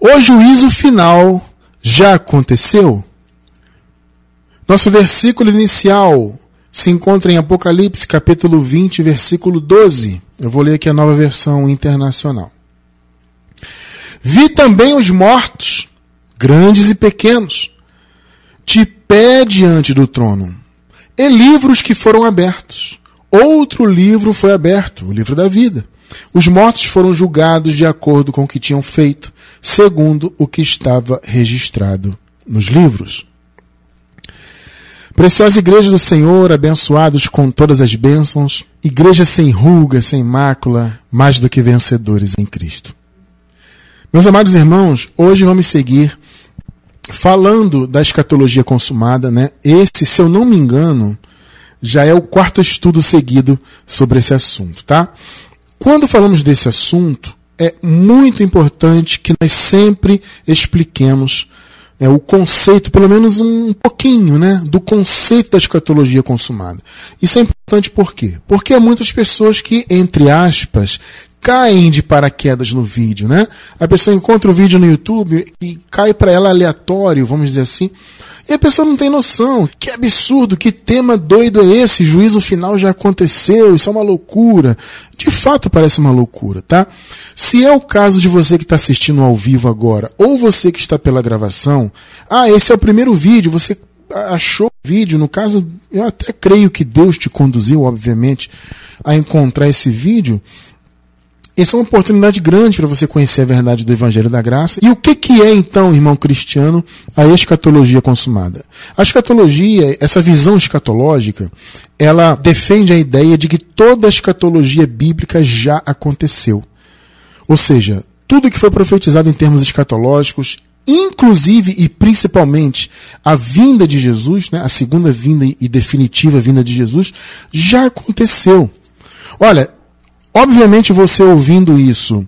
O juízo final já aconteceu? Nosso versículo inicial se encontra em Apocalipse, capítulo 20, versículo 12. Eu vou ler aqui a Nova Versão Internacional. Vi também os mortos, grandes e pequenos, de pé diante do trono, e livros que foram abertos. Outro livro foi aberto, o livro da vida. Os mortos foram julgados de acordo com o que tinham feito, segundo o que estava registrado nos livros. Preciosa igreja do Senhor, abençoados com todas as bênçãos, igreja sem ruga, sem mácula, mais do que vencedores em Cristo. Meus amados irmãos, hoje vamos seguir falando da escatologia consumada, né? Esse, se eu não me engano, já é o quarto estudo seguido sobre esse assunto, tá? Quando falamos desse assunto, é muito importante que nós sempre expliquemos o conceito, pelo menos um pouquinho, né, do conceito da escatologia consumada. Isso é importante por quê? Porque há muitas pessoas que, entre aspas, caem de paraquedas no vídeo, né? A pessoa encontra o vídeo no YouTube e cai para ela aleatório, vamos dizer assim, e a pessoa não tem noção. Que absurdo, que tema doido é esse? Juízo final já aconteceu, isso é uma loucura. De fato parece uma loucura, tá? Se é o caso de você que está assistindo ao vivo agora, ou você que está pela gravação, esse é o primeiro vídeo, você achou o vídeo, no caso, eu até creio que Deus te conduziu, obviamente, a encontrar esse vídeo. Essa é uma oportunidade grande para você conhecer a verdade do Evangelho da Graça. E o que é, então, irmão cristiano, a escatologia consumada? A escatologia, essa visão escatológica, ela defende a ideia de que toda a escatologia bíblica já aconteceu. Ou seja, tudo que foi profetizado em termos escatológicos, inclusive e principalmente a vinda de Jesus, né, a segunda vinda e definitiva vinda de Jesus, já aconteceu. Olha, obviamente você ouvindo isso,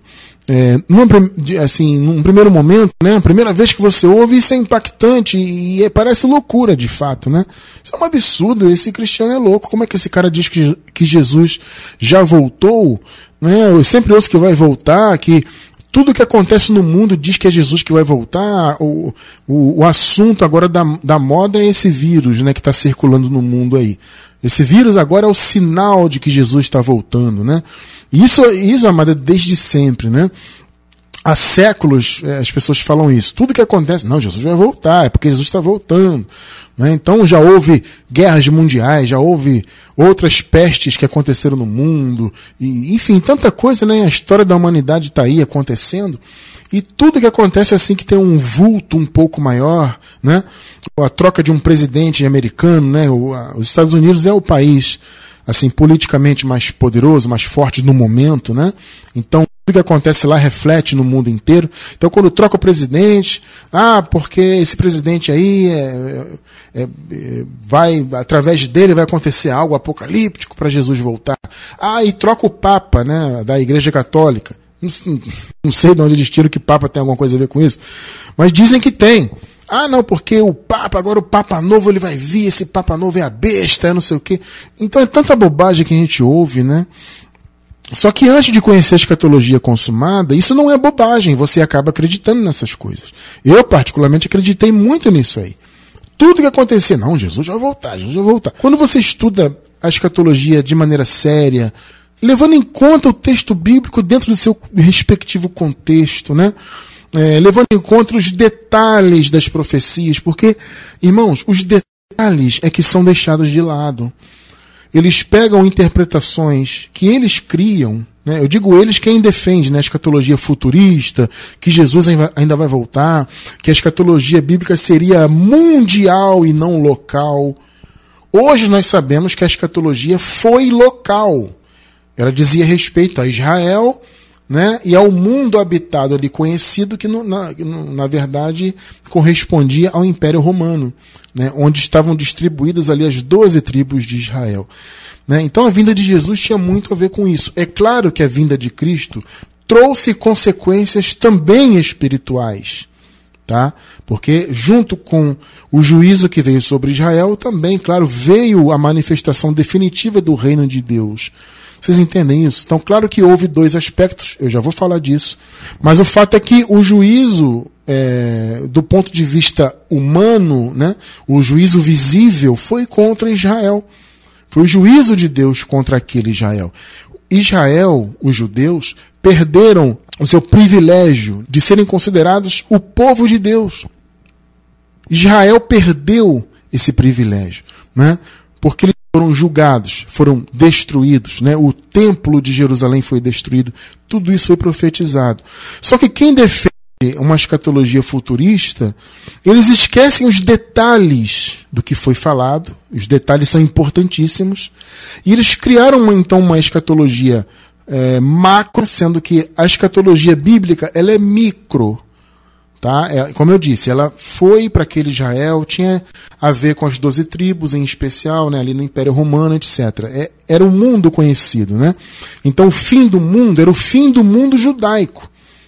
num primeiro momento, né, a primeira vez que você ouve, isso é impactante e parece loucura de fato, né? Isso é um absurdo, esse cristiano é louco, como é que esse cara diz que Jesus já voltou? Né? Eu sempre ouço que vai voltar, que tudo que acontece no mundo diz que é Jesus que vai voltar. O assunto agora da moda é esse vírus, né, que está circulando no mundo aí. Esse vírus agora é o sinal de que Jesus está voltando, né? Isso, amada, desde sempre, né? Há séculos as pessoas falam isso. Tudo que acontece, não, Jesus vai voltar, é porque Jesus está voltando. Né? Então já houve guerras mundiais, já houve outras pestes que aconteceram no mundo, e, enfim, tanta coisa, né? A história da humanidade está aí acontecendo. E tudo que acontece é assim que tem um vulto um pouco maior, né? A troca de um presidente americano, né? Os Estados Unidos é o país assim politicamente mais poderoso, mais forte no momento, né? Então tudo que acontece lá reflete no mundo inteiro. Então quando troca o presidente, porque esse presidente aí vai, através dele vai acontecer algo apocalíptico para Jesus voltar. E troca o Papa, né? Da Igreja Católica. Não sei de onde eles tiram que Papa tem alguma coisa a ver com isso, mas dizem que tem. Não, porque agora o Papa novo, ele vai vir, esse Papa novo é a besta, não sei o quê. Então é tanta bobagem que a gente ouve, né? Só que antes de conhecer a escatologia consumada, isso não é bobagem, você acaba acreditando nessas coisas. Eu, particularmente, acreditei muito nisso aí. Tudo que acontecer, não, Jesus vai voltar, Jesus vai voltar. Quando você estuda a escatologia de maneira séria, levando em conta o texto bíblico dentro do seu respectivo contexto, né? Levando em conta os detalhes das profecias, porque, irmãos, os detalhes é que são deixados de lado. Eles pegam interpretações que eles criam, né? Eu digo eles quem defende, né, a escatologia futurista, que Jesus ainda vai voltar, que a escatologia bíblica seria mundial e não local. Hoje nós sabemos que a escatologia foi local. Ela dizia respeito a Israel, né, e ao mundo habitado ali conhecido, que na verdade correspondia ao Império Romano, né, onde estavam distribuídas ali as 12 tribos de Israel. Né? Então a vinda de Jesus tinha muito a ver com isso. É claro que a vinda de Cristo trouxe consequências também espirituais. Tá? Porque junto com o juízo que veio sobre Israel, também, claro, veio a manifestação definitiva do reino de Deus. Vocês entendem isso? Então, claro que houve dois aspectos, eu já vou falar disso, mas o fato é que o juízo, do ponto de vista humano, né, o juízo visível foi contra Israel. Foi o juízo de Deus contra aquele Israel. Israel, os judeus, perderam o seu privilégio de serem considerados o povo de Deus. Israel perdeu esse privilégio, né? Porque eles foram julgados, foram destruídos, né? O templo de Jerusalém foi destruído, tudo isso foi profetizado. Só que quem defende uma escatologia futurista, eles esquecem os detalhes do que foi falado, os detalhes são importantíssimos, e eles criaram então uma escatologia macro, sendo que a escatologia bíblica ela é micro. Tá? Como eu disse, ela foi para aquele Israel, tinha a ver com as 12 tribos, em especial, né, ali no Império Romano, etc. Era um mundo conhecido. Né? Então o fim do mundo era o fim do mundo judaico.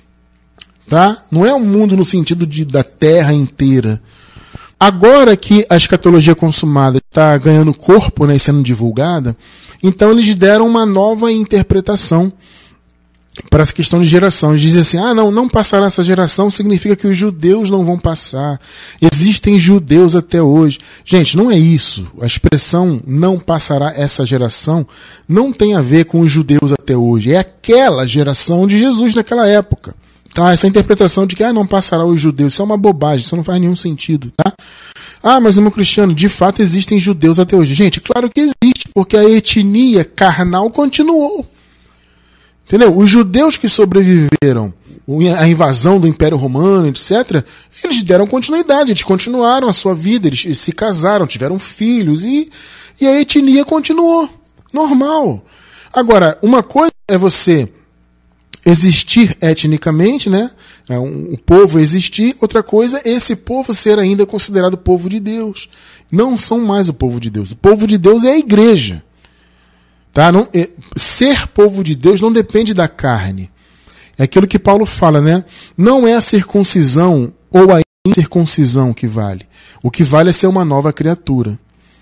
Tá? Não é um mundo no sentido da terra inteira. Agora que a escatologia consumada está ganhando corpo, né, e sendo divulgada, então eles deram uma nova interpretação para essa questão de geração. Eles dizem assim, não passará essa geração, significa que os judeus não vão passar. Existem judeus até hoje. Gente, não é isso. A expressão não passará essa geração não tem a ver com os judeus até hoje. É aquela geração de Jesus naquela época. Tá? Essa interpretação de que não passará os judeus, isso é uma bobagem, isso não faz nenhum sentido. Tá? Mas irmão Cristiano, de fato existem judeus até hoje. Gente, claro que existe, porque a etnia carnal continuou. Entendeu? Os judeus que sobreviveram à invasão do Império Romano, etc., eles deram continuidade, eles continuaram a sua vida, eles se casaram, tiveram filhos e a etnia continuou. Normal. Agora, uma coisa é você existir etnicamente, né? Um povo existir, outra coisa é esse povo ser ainda considerado povo de Deus. Não são mais o povo de Deus. O povo de Deus é a igreja. Tá? Ser povo de Deus não depende da carne. É aquilo que Paulo fala, né? Não é a circuncisão ou a incircuncisão que vale. O que vale é ser uma nova criatura.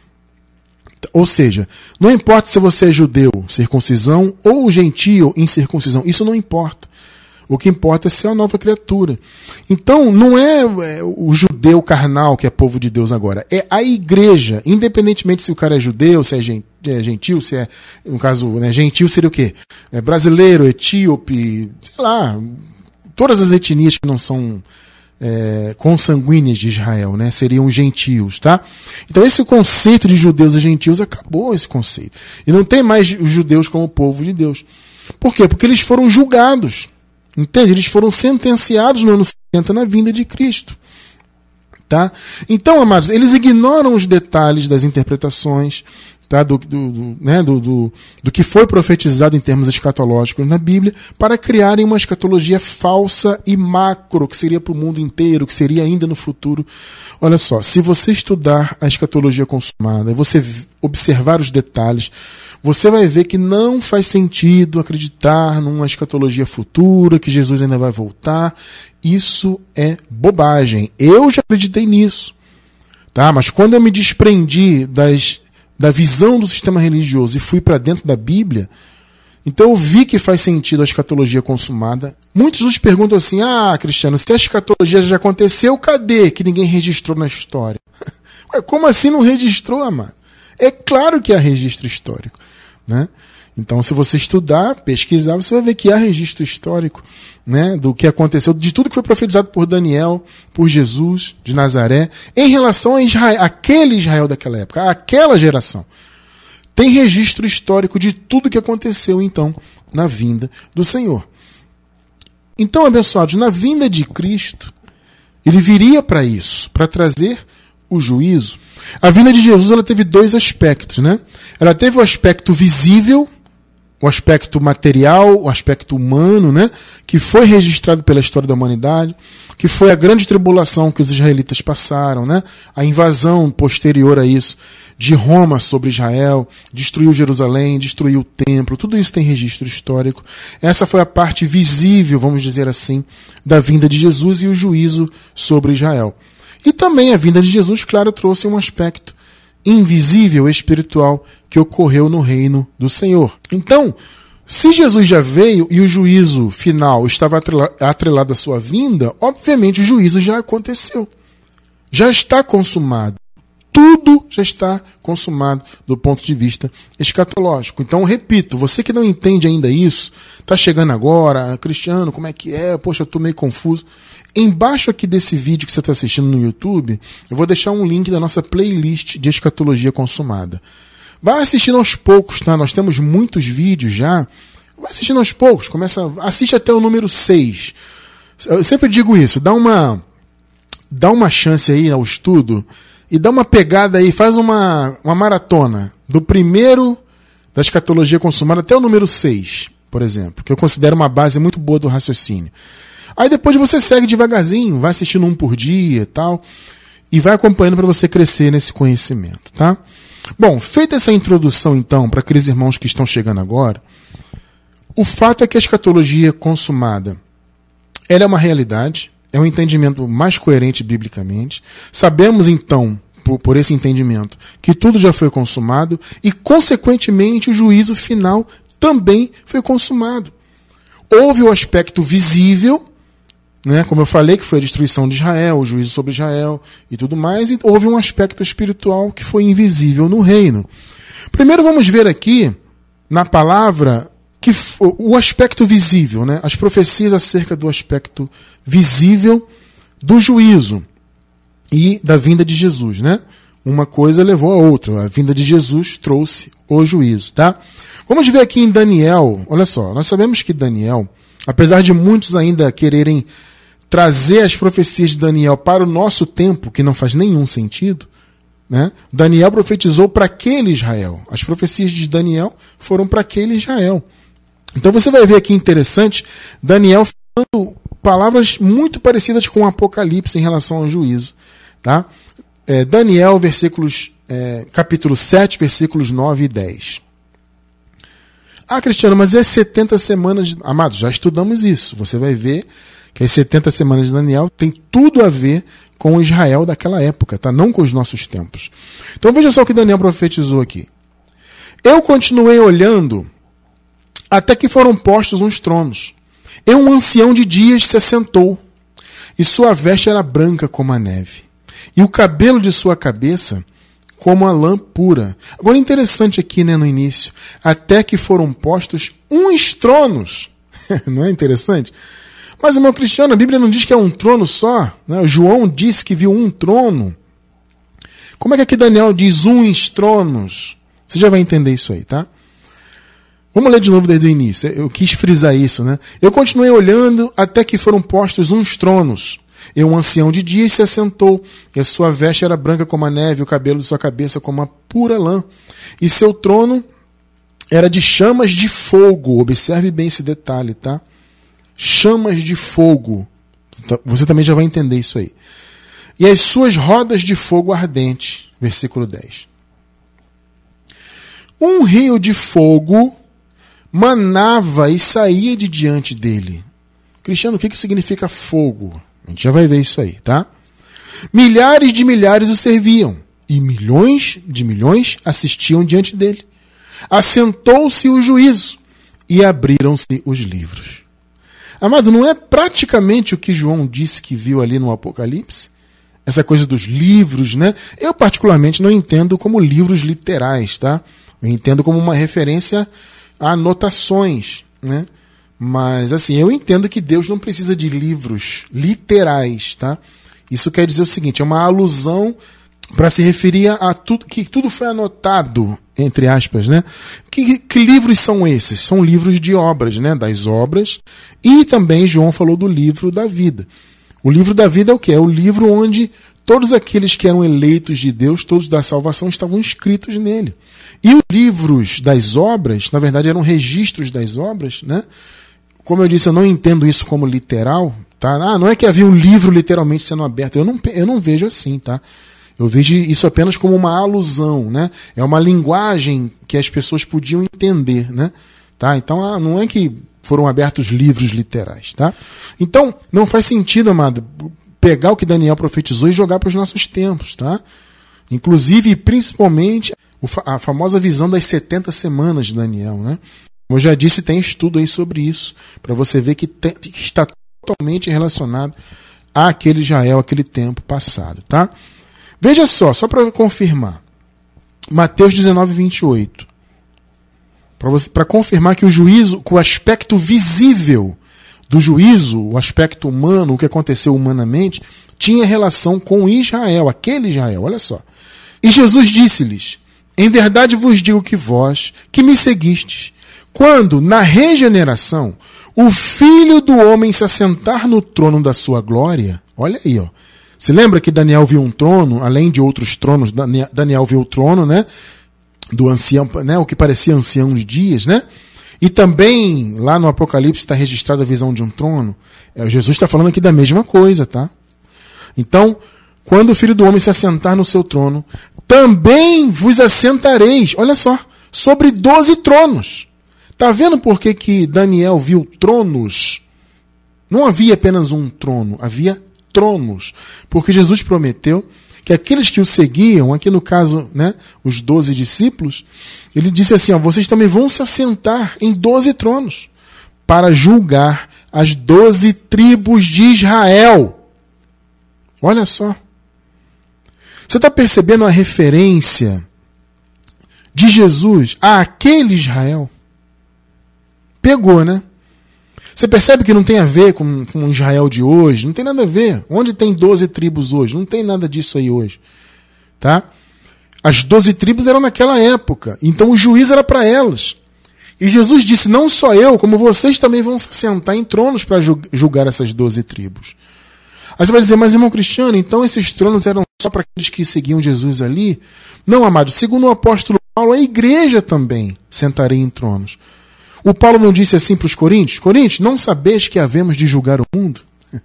Ou seja, não importa se você é judeu, circuncisão, ou gentio, incircuncisão. Isso não importa. O que importa é ser uma nova criatura. Então, não é o judeu carnal que é povo de Deus agora. É a igreja. Independentemente se o cara é judeu, se é gentil, se é, no caso, né, gentil seria o quê? Brasileiro, etíope, sei lá, todas as etnias que não são consanguíneas de Israel, né, seriam gentios, tá? Então esse conceito de judeus e gentios acabou, esse conceito. E não tem mais os judeus como povo de Deus. Por quê? Porque eles foram julgados. Entende? Eles foram sentenciados no ano 70 na vinda de Cristo. Tá? Então, amados, eles ignoram os detalhes das interpretações, tá? do que foi profetizado em termos escatológicos na Bíblia, para criarem uma escatologia falsa e macro, que seria para o mundo inteiro, que seria ainda no futuro. Olha só, se você estudar a escatologia consumada, você observar os detalhes, você vai ver que não faz sentido acreditar numa escatologia futura, que Jesus ainda vai voltar. Isso é bobagem. Eu já acreditei nisso. Tá? Mas quando eu me desprendi da visão do sistema religioso e fui para dentro da Bíblia, então eu vi que faz sentido a escatologia consumada. Muitos nos perguntam assim, Cristiano, se a escatologia já aconteceu, cadê que ninguém registrou na história? Como assim não registrou, amado? É claro que há registro histórico. Né? Então, se você estudar, pesquisar, você vai ver que há registro histórico, né, do que aconteceu, de tudo que foi profetizado por Daniel, por Jesus de Nazaré, em relação a Israel, aquele Israel daquela época, aquela geração. Tem registro histórico de tudo que aconteceu, então, na vinda do Senhor. Então, abençoados, na vinda de Cristo, ele viria para isso, para trazer o juízo. A vinda de Jesus ela teve dois aspectos, né? Ela teve o aspecto visível, o aspecto material, o aspecto humano, né? Que foi registrado pela história da humanidade, que foi a grande tribulação que os israelitas passaram, né? A invasão posterior a isso de Roma sobre Israel, destruiu Jerusalém, destruiu o templo, tudo isso tem registro histórico. Essa foi a parte visível, vamos dizer assim, da vinda de Jesus e o juízo sobre Israel. E também a vinda de Jesus, claro, trouxe um aspecto invisível, espiritual, que ocorreu no reino do Senhor. Então, se Jesus já veio e o juízo final estava atrelado à sua vinda, obviamente o juízo já aconteceu. Já está consumado. Tudo já está consumado do ponto de vista escatológico. Então, repito, você que não entende ainda isso, está chegando agora, Cristiano, como é que é? Poxa, eu estou meio confuso. Embaixo aqui desse vídeo que você está assistindo no YouTube, eu vou deixar um link da nossa playlist de escatologia consumada. Vai assistindo aos poucos, tá? Nós temos muitos vídeos já. Vai assistindo aos poucos, assiste até o número 6. Eu sempre digo isso, dá uma chance aí ao estudo e dá uma pegada aí, faz uma maratona do primeiro da escatologia consumada até o número 6, por exemplo, que eu considero uma base muito boa do raciocínio. Aí depois você segue devagarzinho, vai assistindo um por dia e tal, e vai acompanhando para você crescer nesse conhecimento, tá? Bom, feita essa introdução então para aqueles irmãos que estão chegando agora, o fato é que a escatologia consumada, ela é uma realidade, é um entendimento mais coerente biblicamente. Sabemos então, por esse entendimento, que tudo já foi consumado e, consequentemente, o juízo final também foi consumado. Houve o aspecto visível, né, como eu falei, que foi a destruição de Israel, o juízo sobre Israel e tudo mais, e houve um aspecto espiritual que foi invisível no reino. Primeiro vamos ver aqui, na palavra, o aspecto visível, né, as profecias acerca do aspecto visível do juízo e da vinda de Jesus, né? Uma coisa levou a outra. A vinda de Jesus trouxe o juízo, tá? Vamos ver aqui em Daniel. Olha só, nós sabemos que Daniel, apesar de muitos ainda quererem trazer as profecias de Daniel para o nosso tempo, que não faz nenhum sentido, né? Daniel profetizou para aquele Israel. As profecias de Daniel foram para aquele Israel. Então você vai ver aqui interessante, Daniel falando palavras muito parecidas com o Apocalipse em relação ao juízo, tá? Daniel, capítulo 7, versículos 9 e 10. Ah, Cristiano, mas é 70 semanas... Amados, já estudamos isso. Você vai ver que as 70 semanas de Daniel tem tudo a ver com o Israel daquela época, tá? Não com os nossos tempos. Então veja só o que Daniel profetizou aqui. Eu continuei olhando até que foram postos uns tronos. E um ancião de dias se assentou, e sua veste era branca como a neve, e o cabelo de sua cabeça como a lã pura. Agora interessante aqui, né, no início, até que foram postos uns tronos. Não é interessante? Mas, irmão Cristiano, a Bíblia não diz que é um trono só, né? João disse que viu um trono. Como é que aqui Daniel diz uns tronos? Você já vai entender isso aí, tá? Vamos ler de novo desde o início. Eu quis frisar isso, né? Eu continuei olhando até que foram postos uns tronos. E um ancião de dias se assentou, e a sua veste era branca como a neve, o cabelo de sua cabeça como a pura lã. E seu trono era de chamas de fogo. Observe bem esse detalhe, tá? Chamas de fogo. Você também já vai entender isso aí. E as suas rodas de fogo ardente. Versículo 10. Um rio de fogo manava e saía de diante dele. Cristiano, o que significa fogo? A gente já vai ver isso aí, tá? Milhares de milhares o serviam, e milhões de milhões assistiam diante dele. Assentou-se o juízo, e abriram-se os livros. Amado, não é praticamente o que João disse que viu ali no Apocalipse? Essa coisa dos livros, né? Eu particularmente não entendo como livros literais, tá? Eu entendo como uma referência a anotações, né? Mas, assim, eu entendo que Deus não precisa de livros literais, tá? Isso quer dizer o seguinte, é uma alusão para se referir a tudo, que tudo foi anotado, entre aspas, né? Que livros são esses? São livros de obras, né? Das obras. E também João falou do livro da vida. O livro da vida é o quê? É o livro onde todos aqueles que eram eleitos de Deus, todos da salvação, estavam inscritos nele. E os livros das obras, na verdade, eram registros das obras, né? Como eu disse, eu não entendo isso como literal, tá? Ah, não é que havia um livro literalmente sendo aberto. Eu não vejo assim, tá? Eu vejo isso apenas como uma alusão, né? É uma linguagem que as pessoas podiam entender, né? Tá? Então, não é que foram abertos livros literais, tá? Então, não faz sentido, amado, pegar o que Daniel profetizou e jogar para os nossos tempos, tá? Inclusive, e principalmente, a famosa visão das 70 semanas de Daniel, né? Como eu já disse, tem estudo aí sobre isso, para você ver que está totalmente relacionado àquele Israel, aquele tempo passado, tá? Veja só para confirmar. Mateus 19, 28. Para confirmar que o juízo, que o aspecto visível do juízo, o aspecto humano, o que aconteceu humanamente, tinha relação com Israel, aquele Israel, olha só. E Jesus disse-lhes: em verdade vos digo que vós, que me seguistes, quando, na regeneração, o Filho do Homem se assentar no trono da sua glória, olha aí, ó. Você lembra que Daniel viu um trono, além de outros tronos, Daniel viu o trono, né? Do ancião, né? O que parecia ancião de dias, né? E também, lá no Apocalipse, está registrada a visão de um trono. Jesus está falando aqui da mesma coisa, tá? Então, quando o Filho do Homem se assentar no seu trono, também vos assentareis, olha só, sobre 12 tronos. Tá vendo por que Daniel viu tronos? Não havia apenas um trono, havia tronos. Porque Jesus prometeu que aqueles que o seguiam, aqui no caso, né, os 12 discípulos, ele disse assim, ó, vocês também vão se assentar em 12 tronos para julgar as 12 tribos de Israel. Olha só. Você está percebendo a referência de Jesus àquele Israel? Pegou, né? Você percebe que não tem a ver com o Israel de hoje? Não tem nada a ver. Onde tem 12 tribos hoje? Não tem nada disso aí hoje. Tá? As 12 tribos eram naquela época. Então o juízo era para elas. E Jesus disse, não só eu, como vocês também vão se sentar em tronos para julgar essas 12 tribos. Aí você vai dizer, mas irmão Cristiano, então esses tronos eram só para aqueles que seguiam Jesus ali? Não, amado. Segundo o apóstolo Paulo, a igreja também sentaria em tronos. O Paulo não disse assim para os coríntios? Coríntios, não sabeis que havemos de julgar o mundo?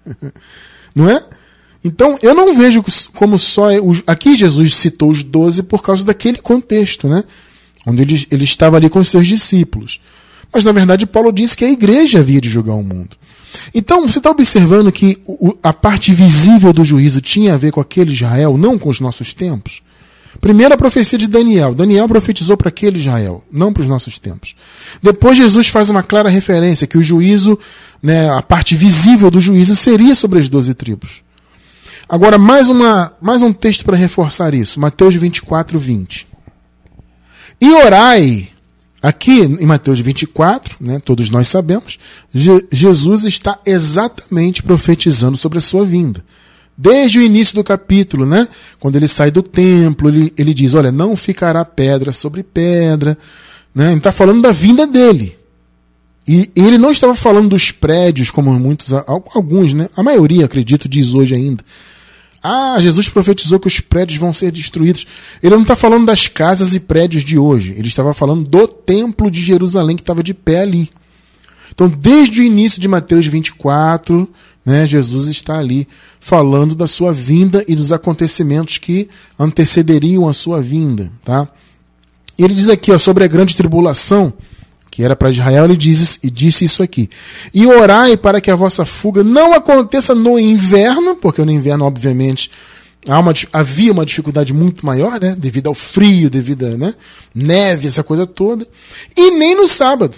Não é? Então, eu não vejo como só... Aqui Jesus citou os 12 por causa daquele contexto, né? Onde ele estava ali com os seus discípulos. Mas, na verdade, Paulo disse que a igreja havia de julgar o mundo. Então, você está observando que a parte visível do juízo tinha a ver com aquele Israel, não com os nossos tempos? Primeiro a profecia de Daniel. Daniel profetizou para aquele Israel, não para os nossos tempos. Depois Jesus faz uma clara referência que o juízo, né, a parte visível do juízo seria sobre as 12 tribos. Agora, mais um texto para reforçar isso. Mateus 24, 20. E orai, aqui em Mateus 24, né, todos nós sabemos, Jesus está exatamente profetizando sobre a sua vinda. Desde o início do capítulo, né? Quando ele sai do templo, ele diz, olha, não ficará pedra sobre pedra. Né? Ele está falando da vinda dele. E ele não estava falando dos prédios, como alguns, né? A maioria, acredito, diz hoje ainda. Jesus profetizou que os prédios vão ser destruídos. Ele não está falando das casas e prédios de hoje. Ele estava falando do templo de Jerusalém que estava de pé ali. Então, desde o início de Mateus 24, né, Jesus está ali falando da sua vinda e dos acontecimentos que antecederiam a sua vinda. Tá? Ele diz aqui, ó, sobre a grande tribulação, que era para Israel, ele disse isso aqui. E orai para que a vossa fuga não aconteça no inverno, porque no inverno, obviamente, havia uma dificuldade muito maior, né, devido ao frio, devido à, né, neve, essa coisa toda, e nem no sábado.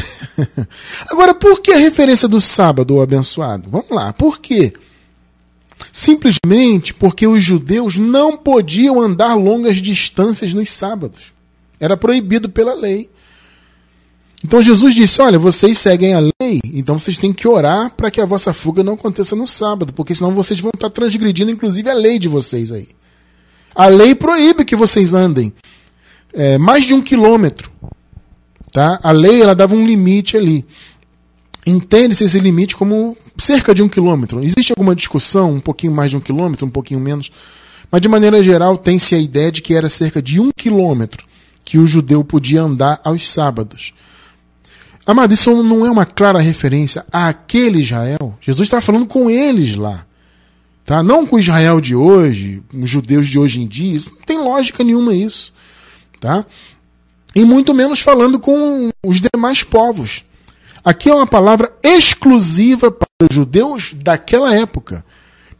Agora, por que a referência do sábado, ô abençoado? Vamos lá, por quê? Simplesmente porque os judeus não podiam andar longas distâncias nos sábados. Era proibido pela lei. Então Jesus disse, olha, vocês seguem a lei, então vocês têm que orar para que a vossa fuga não aconteça no sábado, porque senão vocês vão estar transgredindo inclusive a lei de vocês aí. A lei proíbe que vocês andem mais de 1 quilômetro. Tá? A lei ela dava um limite ali. Entende-se esse limite como cerca de 1 quilômetro. Existe alguma discussão, um pouquinho mais de 1 quilômetro, um pouquinho menos, mas de maneira geral tem-se a ideia de que era cerca de 1 quilômetro que o judeu podia andar aos sábados. Amado, isso não é uma clara referência àquele Israel? Jesus está falando com eles lá. Tá? Não com o Israel de hoje, os judeus de hoje em dia. Isso não tem lógica nenhuma isso. Tá? E muito menos falando com os demais povos. Aqui é uma palavra exclusiva para os judeus daquela época.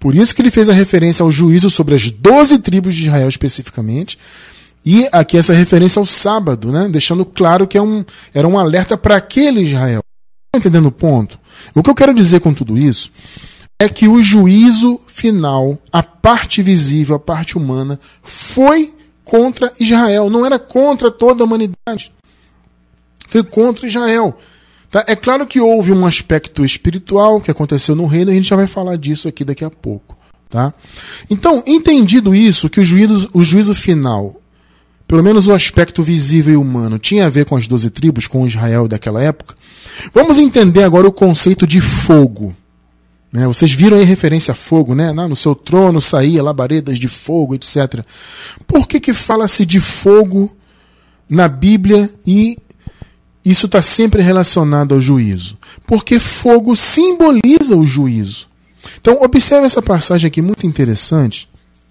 Por isso que ele fez a referência ao juízo sobre as 12 tribos de Israel especificamente, e aqui essa referência ao sábado, né? Deixando claro que era um alerta para aquele Israel. Estão entendendo o ponto? O que eu quero dizer com tudo isso é que o juízo final, a parte visível, a parte humana, foi contra Israel, não era contra toda a humanidade. Foi contra Israel. Tá? É claro que houve um aspecto espiritual que aconteceu no reino, e a gente já vai falar disso aqui daqui a pouco. Tá? Então, entendido isso, que o juízo final, pelo menos o aspecto visível e humano, tinha a ver com as 12 tribos, com Israel daquela época, vamos entender agora o conceito de fogo. Né? Vocês viram aí referência a fogo, né? No seu trono saía labaredas de fogo, etc. Por que fala-se de fogo na Bíblia e isso está sempre relacionado ao juízo? Porque fogo simboliza o juízo. Então, observe essa passagem aqui muito interessante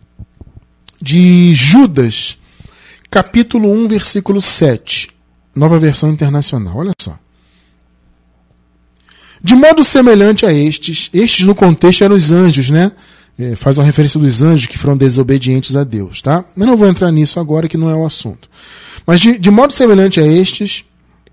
de Judas, capítulo 1, versículo 7, Nova Versão Internacional. Olha só. De modo semelhante a estes no contexto eram os anjos, né? Faz uma referência dos anjos que foram desobedientes a Deus, tá? Mas não vou entrar nisso agora, que não é o assunto. Mas de modo semelhante a estes,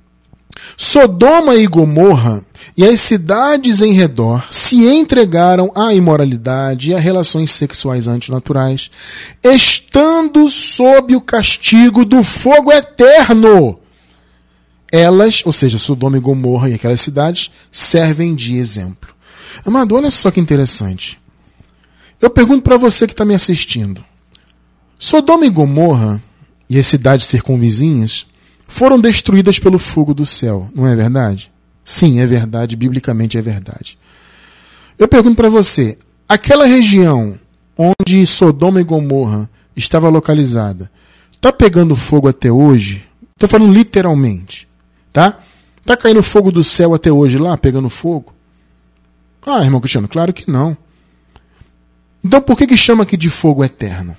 Sodoma e Gomorra e as cidades em redor se entregaram à imoralidade e a relações sexuais antinaturais, estando sob o castigo do fogo eterno. Elas, ou seja, Sodoma e Gomorra e aquelas cidades, servem de exemplo. Amado, olha só que interessante. Eu pergunto para você que está me assistindo. Sodoma e Gomorra e as cidades circunvizinhas foram destruídas pelo fogo do céu, não é verdade? Sim, é verdade, biblicamente é verdade. Eu pergunto para você, aquela região onde Sodoma e Gomorra estava localizada, está pegando fogo até hoje? Estou falando literalmente. Tá? Tá caindo fogo do céu até hoje lá, pegando fogo? Ah, irmão Cristiano, claro que não. Então por que chama aqui de fogo eterno?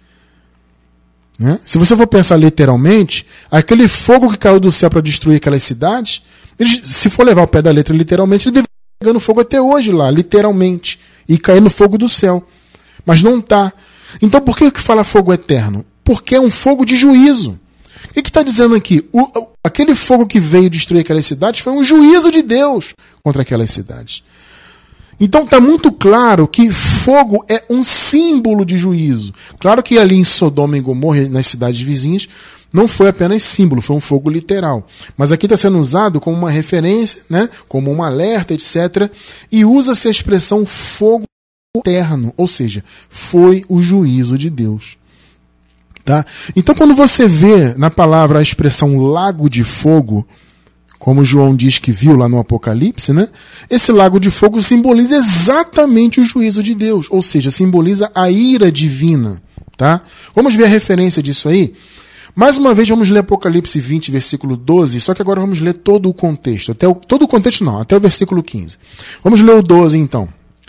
Né? Se você for pensar literalmente, aquele fogo que caiu do céu para destruir aquelas cidades, se for levar o pé da letra literalmente, ele deve estar pegando fogo até hoje lá, literalmente, e caindo fogo do céu. Mas não está. Então por que fala fogo eterno? Porque é um fogo de juízo. O que está dizendo aqui? Aquele fogo que veio destruir aquelas cidades foi um juízo de Deus contra aquelas cidades. Então está muito claro que fogo é um símbolo de juízo. Claro que ali em Sodoma e Gomorra, nas cidades vizinhas, não foi apenas símbolo, foi um fogo literal. Mas aqui está sendo usado como uma referência, né, como um alerta, etc. E usa-se a expressão fogo eterno, ou seja, foi o juízo de Deus. Tá? Então, quando você vê na palavra a expressão lago de fogo, como João diz que viu lá no Apocalipse, né? Esse lago de fogo simboliza exatamente o juízo de Deus, ou seja, simboliza a ira divina. Tá? Vamos ver a referência disso aí? Mais uma vez, vamos ler Apocalipse 20, versículo 12, só que agora vamos ler todo o contexto. Todo o contexto não, até o versículo 15. Vamos ler o 12 então.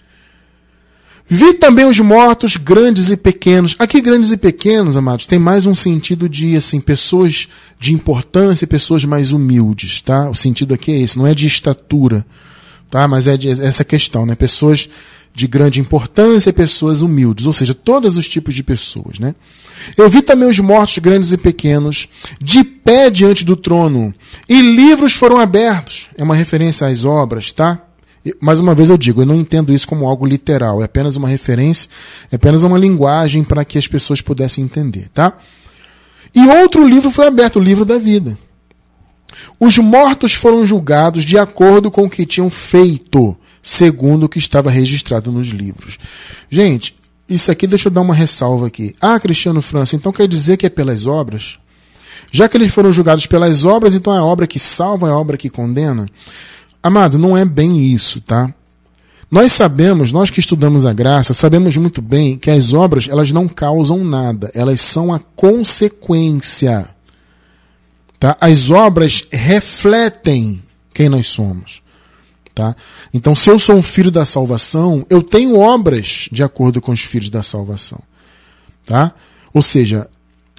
Vi também os mortos, grandes e pequenos. Aqui, grandes e pequenos, amados, tem mais um sentido de, assim, pessoas de importância e pessoas mais humildes, tá? O sentido aqui é esse, não é de estatura, tá? Mas é essa questão, né? Pessoas de grande importância e pessoas humildes, ou seja, todos os tipos de pessoas, né? Eu vi também os mortos, grandes e pequenos, de pé diante do trono, e livros foram abertos. É uma referência às obras, tá? Mais uma vez eu digo, eu não entendo isso como algo literal, é apenas uma referência, é apenas uma linguagem para que as pessoas pudessem entender, tá? E outro livro foi aberto, o livro da vida. Os mortos foram julgados de acordo com o que tinham feito, segundo o que estava registrado nos livros. Gente, isso aqui deixa eu dar uma ressalva aqui. Ah, Cristiano França, então quer dizer que é pelas obras? Já que eles foram julgados pelas obras, então é a obra que salva, é a obra que condena? Amado, não é bem isso, tá? Nós sabemos, nós que estudamos a graça, sabemos muito bem que as obras, elas não causam nada, elas são a consequência. Tá? As obras refletem quem nós somos. Tá? Então, se eu sou um filho da salvação, eu tenho obras de acordo com os filhos da salvação. Tá? Ou seja,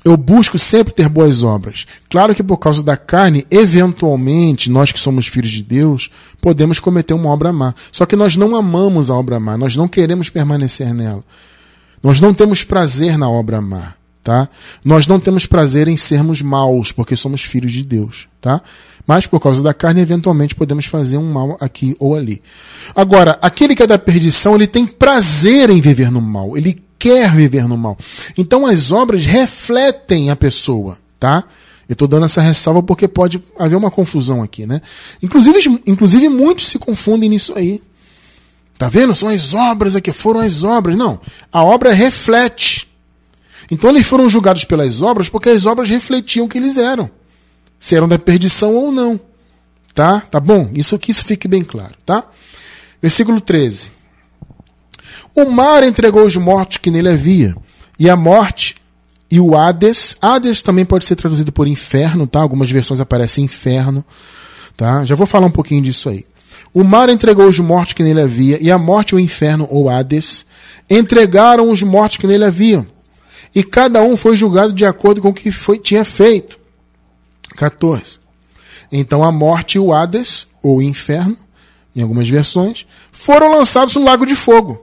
eu busco sempre ter boas obras. Claro que por causa da carne, eventualmente, nós que somos filhos de Deus, podemos cometer uma obra má. Só que nós não amamos a obra má, nós não queremos permanecer nela. Nós não temos prazer na obra má, tá? Nós não temos prazer em sermos maus, porque somos filhos de Deus, tá? Mas por causa da carne, eventualmente, podemos fazer um mal aqui ou ali. Agora, aquele que é da perdição, ele tem prazer em viver no mal, ele quer viver no mal. Então as obras refletem a pessoa, tá? Eu estou dando essa ressalva porque pode haver uma confusão aqui, né? Inclusive muitos se confundem nisso aí. Tá vendo? São as obras aqui, foram as obras. Não, a obra reflete. Então eles foram julgados pelas obras porque as obras refletiam o que eles eram. Se eram da perdição ou não. Tá? Tá bom? Que isso fique bem claro, tá? Versículo 13. O mar entregou os mortos que nele havia, e a morte e o Hades. Hades também pode ser traduzido por inferno, tá? Algumas versões aparecem inferno, tá? Já vou falar um pouquinho disso aí. O mar entregou os mortos que nele havia, e a morte e o inferno, ou Hades, entregaram os mortos que nele haviam, e cada um foi julgado de acordo com o que tinha feito. 14. Então a morte e o Hades, ou inferno, em algumas versões, foram lançados no lago de fogo.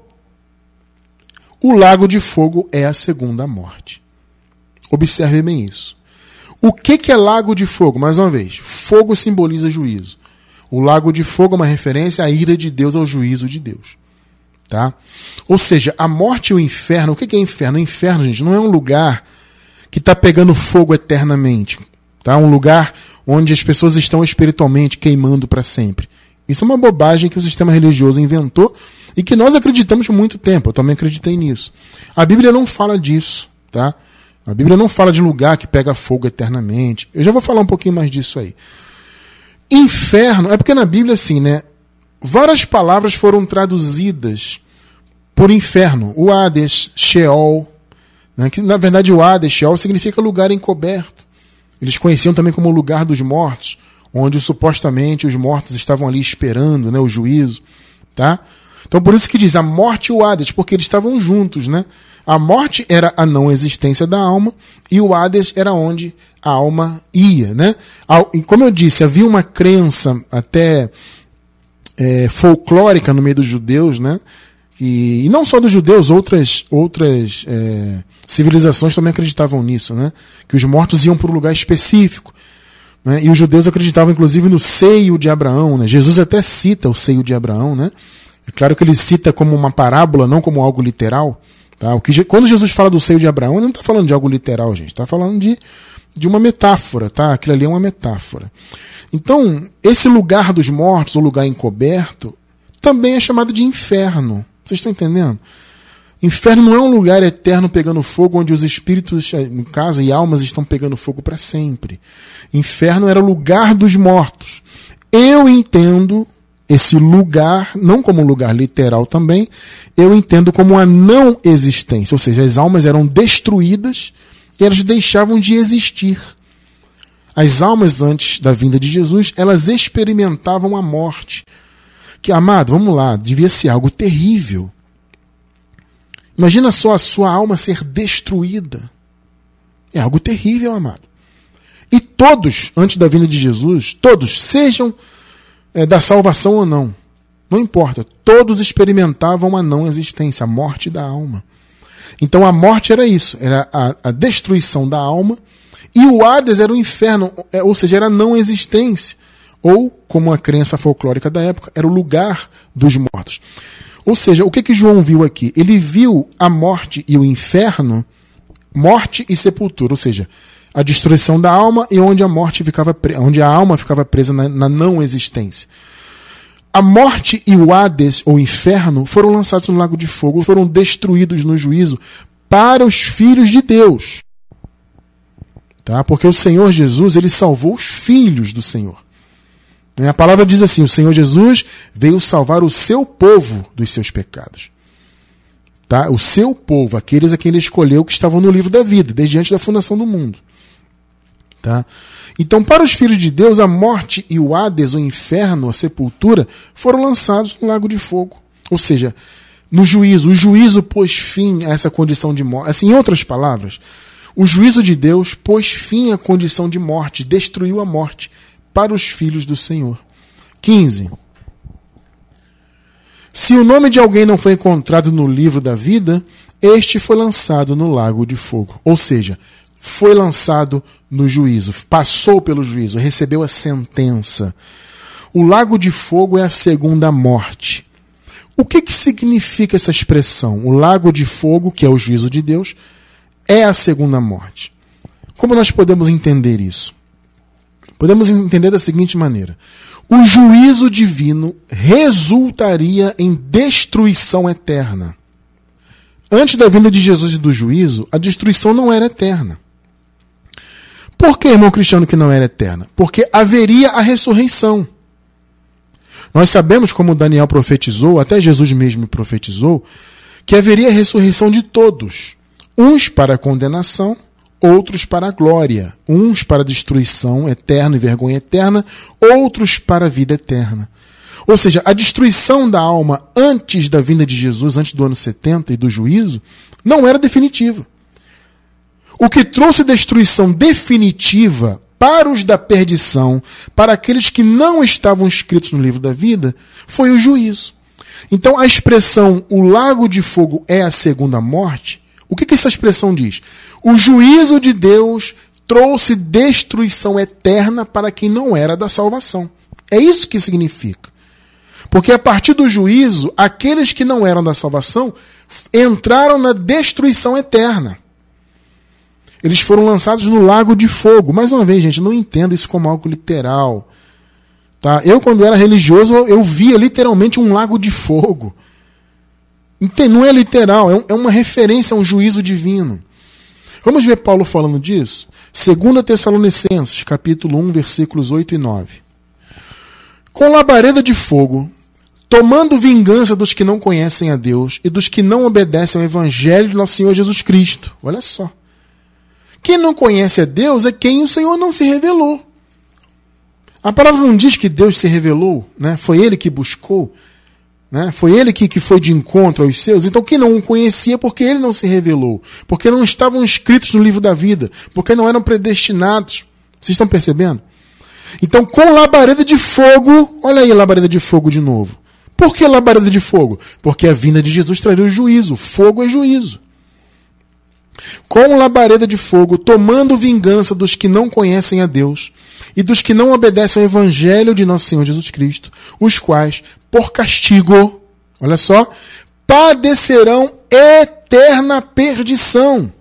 O lago de fogo é a segunda morte. Observe bem isso. O que é lago de fogo? Mais uma vez, fogo simboliza juízo. O lago de fogo é uma referência à ira de Deus, ao juízo de Deus. Tá? Ou seja, a morte e o inferno, o que é inferno? O inferno, gente, não é um lugar que está pegando fogo eternamente. Tá? Um lugar onde as pessoas estão espiritualmente queimando para sempre. Isso é uma bobagem que o sistema religioso inventou e que nós acreditamos por muito tempo. Eu também acreditei nisso. A Bíblia não fala disso. Tá? A Bíblia não fala de lugar que pega fogo eternamente. Eu já vou falar um pouquinho mais disso aí. Inferno, é porque na Bíblia, assim, né? Várias palavras foram traduzidas por inferno. O Hades, Sheol. Né? Que, na verdade, o Hades, Sheol, significa lugar encoberto. Eles conheciam também como lugar dos mortos, onde supostamente os mortos estavam ali esperando, né, o juízo. Tá? Então por isso que diz a morte e o Hades, porque eles estavam juntos. Né? A morte era a não existência da alma e o Hades era onde a alma ia. Né? E como eu disse, havia uma crença até folclórica no meio dos judeus, né? E não só dos judeus, outras civilizações também acreditavam nisso, né? Que os mortos iam para um lugar específico. Né? E os judeus acreditavam, inclusive, no seio de Abraão. Né? Jesus até cita o seio de Abraão. Né? É claro que ele cita como uma parábola, não como algo literal. Tá? Quando Jesus fala do seio de Abraão, ele não está falando de algo literal, gente. Está falando de uma metáfora. Tá? Aquilo ali é uma metáfora. Então, esse lugar dos mortos, o lugar encoberto, também é chamado de inferno. Vocês estão entendendo? Inferno não é um lugar eterno pegando fogo, onde os espíritos, no caso, e almas estão pegando fogo para sempre. Inferno era o lugar dos mortos. Eu entendo esse lugar, não como um lugar literal também, eu entendo como a não existência. Ou seja, as almas eram destruídas e elas deixavam de existir. As almas, antes da vinda de Jesus, elas experimentavam a morte. Que, amado, vamos lá, devia ser algo terrível. Imagina só a sua alma ser destruída. É algo terrível, amado. E todos, antes da vinda de Jesus, todos, sejam da salvação ou não, não importa, todos experimentavam a não existência, a morte da alma. Então a morte era isso, era a destruição da alma, e o Hades era o inferno, ou seja, era a não existência. Ou, como a crença folclórica da época, era o lugar dos mortos. Ou seja, o que João viu aqui? Ele viu a morte e o inferno, morte e sepultura, ou seja, a destruição da alma e onde a alma ficava presa na não existência. A morte e o Hades, ou inferno, foram lançados no lago de fogo, foram destruídos no juízo para os filhos de Deus. Tá? Porque o Senhor Jesus, ele salvou os filhos do Senhor. A palavra diz assim, o Senhor Jesus veio salvar o seu povo dos seus pecados. Tá? O seu povo, aqueles a quem ele escolheu que estavam no livro da vida, desde antes da fundação do mundo. Tá? Então, para os filhos de Deus, a morte e o Hades, o inferno, a sepultura, foram lançados no lago de fogo. Ou seja, no juízo. O juízo pôs fim a essa condição de morte. Assim, em outras palavras, O juízo de Deus pôs fim à condição de morte, destruiu a morte para os filhos do Senhor. 15. Se o nome de alguém não foi encontrado no livro da vida, este foi lançado no lago de fogo. Ou seja, foi lançado no juízo, passou pelo juízo, recebeu a sentença. O lago de fogo é a segunda morte. O que significa essa expressão? O lago de fogo, que é o juízo de Deus, é a segunda morte. Como nós podemos entender isso? Podemos entender da seguinte maneira. O juízo divino resultaria em destruição eterna. Antes da vinda de Jesus e do juízo, a destruição não era eterna. Por que, irmão cristiano, que não era eterna? Porque haveria a ressurreição. Nós sabemos, como Daniel profetizou, até Jesus mesmo profetizou, que haveria a ressurreição de todos. Uns para a condenação, outros para a glória. Uns para a destruição eterna e vergonha eterna, outros para a vida eterna. Ou seja, a destruição da alma antes da vinda de Jesus, antes do ano 70 e do juízo, não era definitiva. O que trouxe destruição definitiva para os da perdição, para aqueles que não estavam escritos no livro da vida, foi o juízo. Então a expressão o lago de fogo é a segunda morte, o que essa expressão diz? O juízo de Deus trouxe destruição eterna para quem não era da salvação. É isso que significa. Porque a partir do juízo, aqueles que não eram da salvação entraram na destruição eterna. Eles foram lançados no lago de fogo. Mais uma vez, gente, não entenda isso como algo literal. Tá? Eu, quando era religioso, eu via literalmente um lago de fogo. Não é literal, é uma referência a um juízo divino. Vamos ver Paulo falando disso? 2 Tessalonicenses, capítulo 1, versículos 8 e 9. Com labareda de fogo, tomando vingança dos que não conhecem a Deus e dos que não obedecem ao evangelho de nosso Senhor Jesus Cristo. Olha só. Quem não conhece a Deus é quem o Senhor não se revelou. A palavra não diz que Deus se revelou, né? Foi Ele que buscou, né? Foi Ele que foi de encontro aos seus. Então quem não o conhecia porque Ele não se revelou, porque não estavam escritos no livro da vida, porque não eram predestinados. Vocês estão percebendo? Então com labareda de fogo, olha aí a labareda de fogo de novo. Por que labareda de fogo? Porque a vinda de Jesus traria o juízo. Fogo é juízo. Com labareda de fogo, tomando vingança dos que não conhecem a Deus e dos que não obedecem ao evangelho de nosso Senhor Jesus Cristo, os quais, por castigo, olha só, padecerão eterna perdição.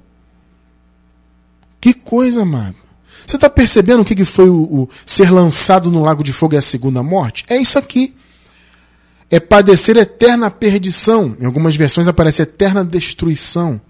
Que coisa, amado. Você está percebendo o que foi o ser lançado no lago de fogo e a segunda morte? É isso aqui. É padecer eterna perdição. Em algumas versões aparece eterna destruição.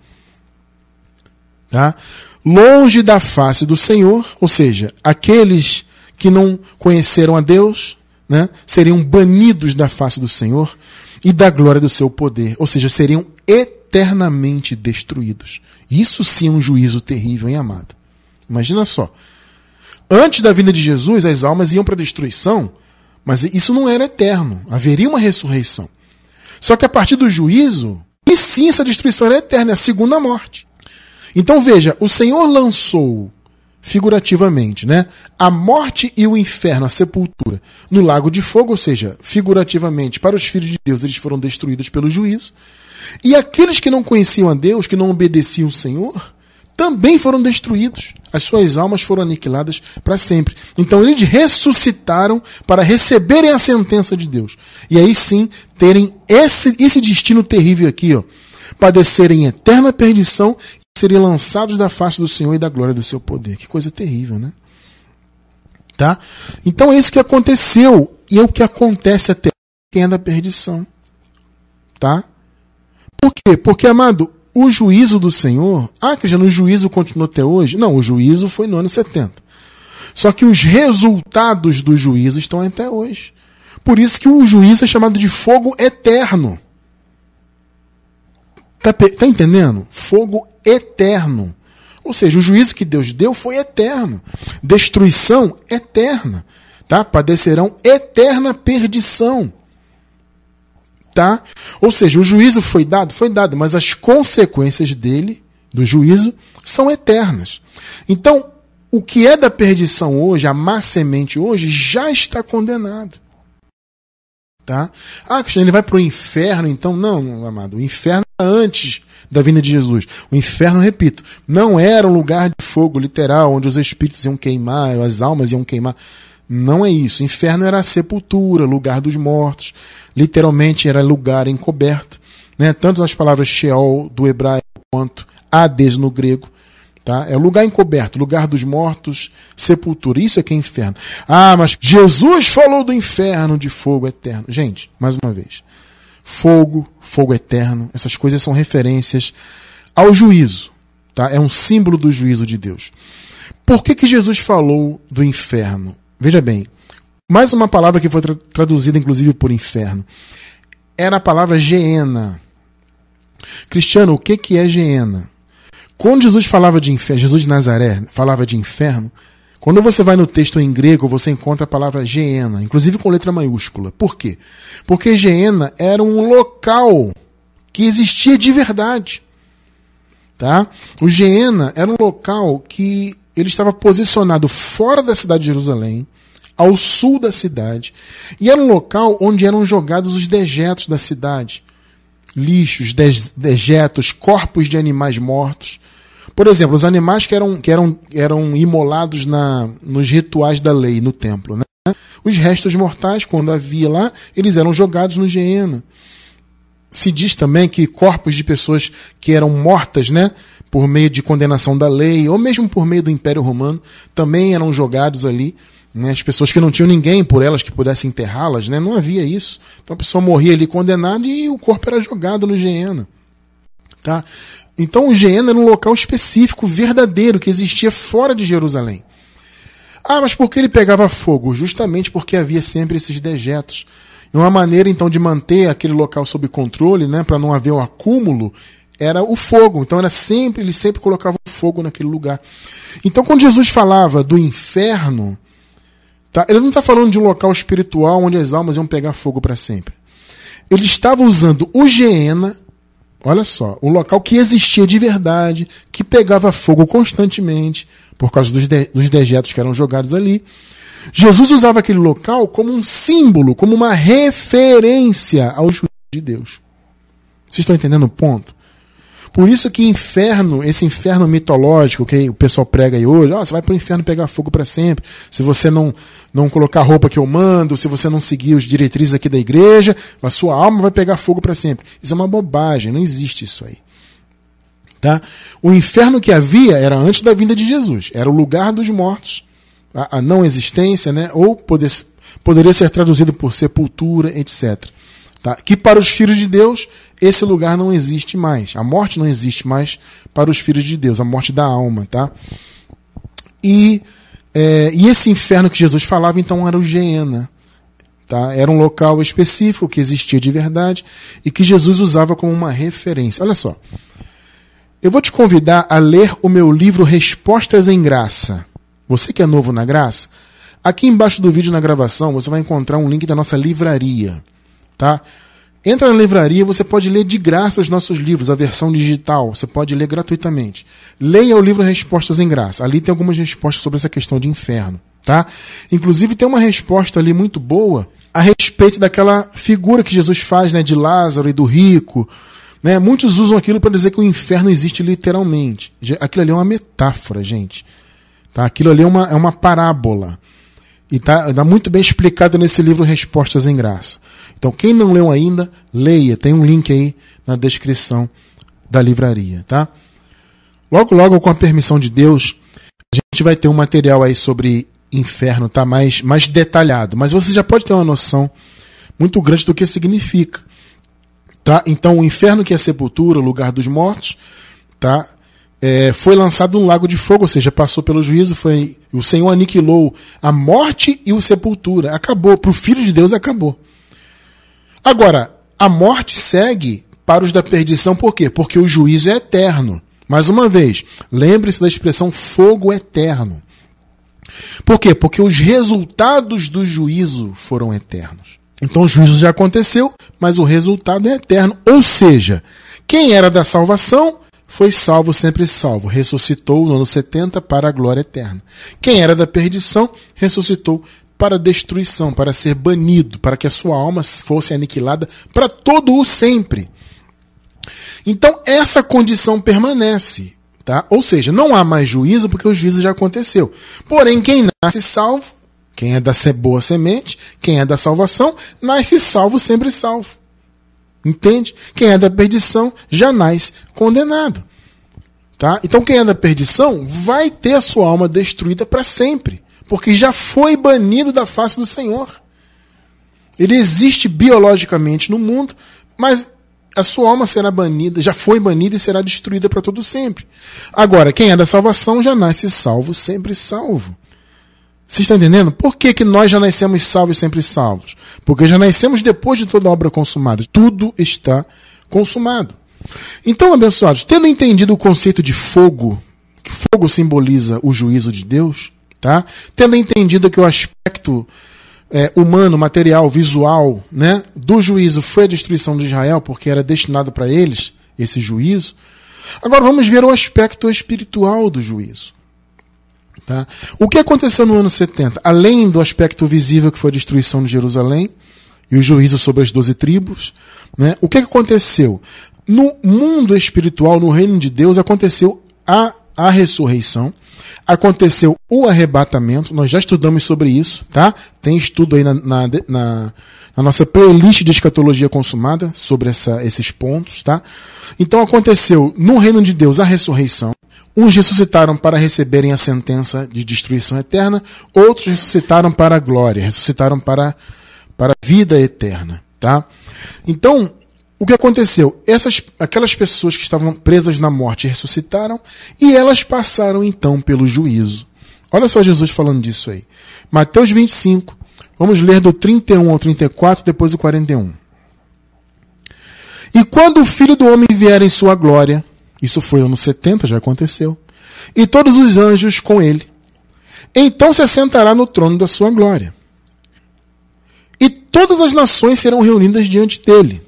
Tá? Longe da face do Senhor, ou seja, aqueles que não conheceram a Deus, né, seriam banidos da face do Senhor e da glória do seu poder, ou seja, seriam eternamente destruídos. Isso sim é um juízo terrível, hein, amado? Imagina só. Antes da vinda de Jesus, as almas iam para a destruição, mas isso não era eterno. Haveria uma ressurreição. Só que a partir do juízo, e sim essa destruição era eterna, é a segunda morte. Então veja, o Senhor lançou, figurativamente, né, a morte e o inferno, a sepultura, no lago de fogo, ou seja, figurativamente, para os filhos de Deus, eles foram destruídos pelo juízo. E aqueles que não conheciam a Deus, que não obedeciam o Senhor, também foram destruídos. As suas almas foram aniquiladas para sempre. Então eles ressuscitaram para receberem a sentença de Deus. E aí sim, terem esse destino terrível aqui, ó, padecerem eterna perdição, seriam lançados da face do Senhor e da glória do seu poder. Que coisa terrível, né? Tá? Então é isso que aconteceu e é o que acontece até quem é da perdição. Tá? Por quê? Porque, amado, o juízo do Senhor... que já no juízo continuou até hoje? Não, o juízo foi no ano 70. Só que os resultados do juízo estão até hoje. Por isso que o juízo é chamado de fogo eterno. Tá entendendo? Fogo eterno. Ou seja, o juízo que Deus deu foi eterno. Destruição eterna. Tá? Padecerão eterna perdição. Tá? Ou seja, o juízo foi dado, mas as consequências dele do juízo, são eternas. Então, o que é da perdição hoje, a má semente hoje, já está condenado. Tá? Cristiano, ele vai para o inferno, então? Não, amado. O inferno era antes da vinda de Jesus. O inferno, repito, não era um lugar de fogo literal, onde os espíritos iam queimar, as almas iam queimar. Não é isso. O inferno era a sepultura, lugar dos mortos. Literalmente era lugar encoberto. Né? Tanto as palavras Sheol do hebraico quanto Hades no grego. Tá? É lugar encoberto, lugar dos mortos, sepultura. Isso é que é inferno. Mas Jesus falou do inferno de fogo eterno. Gente, mais uma vez. Fogo eterno. Essas coisas são referências ao juízo. Tá? É um símbolo do juízo de Deus. Por que Jesus falou do inferno? Veja bem, mais uma palavra que foi traduzida inclusive por inferno. Era a palavra Geena. Cristiano, o que é Geena? Quando Jesus falava de inferno, Jesus de Nazaré falava de inferno, quando você vai no texto em grego, você encontra a palavra Geena, inclusive com letra maiúscula. Por quê? Porque Geena era um local que existia de verdade. Tá? O Geena era um local que ele estava posicionado fora da cidade de Jerusalém, ao sul da cidade, e era um local onde eram jogados os dejetos da cidade. Lixos, dejetos, corpos de animais mortos. Por exemplo, os animais que eram imolados nos rituais da lei, no templo. Né? Os restos mortais, quando havia lá, eles eram jogados no Geena. Se diz também que corpos de pessoas que eram mortas, né, por meio de condenação da lei, ou mesmo por meio do Império Romano, também eram jogados ali. Né? As pessoas que não tinham ninguém por elas que pudesse enterrá-las, né? Não havia isso. Então a pessoa morria ali condenada e o corpo era jogado no Geena. Tá? Então o Geena era um local específico, verdadeiro, que existia fora de Jerusalém. Mas por que ele pegava fogo? Justamente porque havia sempre esses dejetos. E uma maneira então de manter aquele local sob controle, né, para não haver um acúmulo, era o fogo. Então ele sempre colocava fogo naquele lugar. Então quando Jesus falava do inferno, tá, ele não está falando de um local espiritual onde as almas iam pegar fogo para sempre. Ele estava usando o Geena, olha só, um local que existia de verdade, que pegava fogo constantemente, por causa dos dejetos que eram jogados ali. Jesus usava aquele local como um símbolo, como uma referência ao juízo de Deus. Vocês estão entendendo o ponto? Por isso que inferno, esse inferno mitológico que o pessoal prega aí hoje, você vai para o inferno pegar fogo para sempre, se você não colocar a roupa que eu mando, se você não seguir os diretrizes aqui da igreja, a sua alma vai pegar fogo para sempre. Isso é uma bobagem, não existe isso aí. Tá? O inferno que havia era antes da vinda de Jesus, era o lugar dos mortos, a não existência, né? Ou poderia ser traduzido por sepultura, etc. Tá? Que para os filhos de Deus, esse lugar não existe mais. A morte não existe mais para os filhos de Deus, a morte da alma. Tá? E esse inferno que Jesus falava, então, era o Geena. Tá? Era um local específico que existia de verdade e que Jesus usava como uma referência. Olha só. Eu vou te convidar a ler o meu livro Respostas em Graça. Você que é novo na graça, aqui embaixo do vídeo na gravação você vai encontrar um link da nossa livraria. Tá? Entra na livraria, você pode ler de graça os nossos livros, a versão digital, você pode ler gratuitamente. Leia o livro Respostas em Graça. Ali tem algumas respostas sobre essa questão de inferno. Tá? Inclusive tem uma resposta ali muito boa a respeito daquela figura que Jesus faz, né, de Lázaro e do rico. Né? Muitos usam aquilo para dizer que o inferno existe literalmente. Aquilo ali é uma metáfora, gente. Tá? Aquilo ali é uma parábola. E está muito bem explicado nesse livro Respostas em Graça. Então, quem não leu ainda, leia. Tem um link aí na descrição da livraria. Tá? Logo, logo, com a permissão de Deus, a gente vai ter um material aí sobre inferno, tá? mais detalhado. Mas você já pode ter uma noção muito grande do que significa. Tá? Então, o inferno, que é a sepultura, o lugar dos mortos, tá? Foi lançado num lago de fogo, ou seja, passou pelo juízo, o Senhor aniquilou a morte e a sepultura. Acabou, para o Filho de Deus acabou. Agora, a morte segue para os da perdição, por quê? Porque o juízo é eterno. Mais uma vez, lembre-se da expressão fogo eterno. Por quê? Porque os resultados do juízo foram eternos. Então o juízo já aconteceu, mas o resultado é eterno. Ou seja, quem era da salvação foi salvo, sempre salvo. Ressuscitou no ano 70 para a glória eterna. Quem era da perdição, ressuscitou para a destruição, para ser banido, para que a sua alma fosse aniquilada para todo o sempre. Então, essa condição permanece. Tá? Ou seja, não há mais juízo porque o juízo já aconteceu. Porém, quem nasce salvo, quem é da boa semente, quem é da salvação, nasce salvo, sempre salvo. Entende? Quem é da perdição já nasce condenado. Tá? Então quem é da perdição vai ter a sua alma destruída para sempre, porque já foi banido da face do Senhor. Ele existe biologicamente no mundo, mas a sua alma será banida, já foi banida e será destruída para todo sempre. Agora, quem é da salvação já nasce salvo, sempre salvo. Vocês estão entendendo? Por que nós já nascemos salvos e sempre salvos? Porque já nascemos depois de toda a obra consumada. Tudo está consumado. Então, abençoados, tendo entendido o conceito de fogo, que fogo simboliza o juízo de Deus, tá? Tendo entendido que o aspecto humano, material, visual, né, do juízo foi a destruição de Israel, porque era destinado para eles esse juízo, agora vamos ver o aspecto espiritual do juízo. Tá? O que aconteceu no ano 70? Além do aspecto visível que foi a destruição de Jerusalém e o juízo sobre as 12 tribos, né? O que aconteceu? No mundo espiritual, no reino de Deus, aconteceu a ressurreição, aconteceu o arrebatamento, nós já estudamos sobre isso, tá? Tem estudo aí na nossa playlist de escatologia consumada sobre esses pontos, tá? Então aconteceu no reino de Deus a ressurreição. Uns ressuscitaram para receberem a sentença de destruição eterna, outros ressuscitaram para a glória, ressuscitaram para a vida eterna. Tá? Então, o que aconteceu? Aquelas pessoas que estavam presas na morte ressuscitaram e elas passaram então pelo juízo. Olha só Jesus falando disso aí. Mateus 25, vamos ler do 31 ao 34, depois do 41. E quando o Filho do Homem vier em sua glória, isso foi no ano 70, já aconteceu, e todos os anjos com ele, então se assentará no trono da sua glória. E todas as nações serão reunidas diante dele.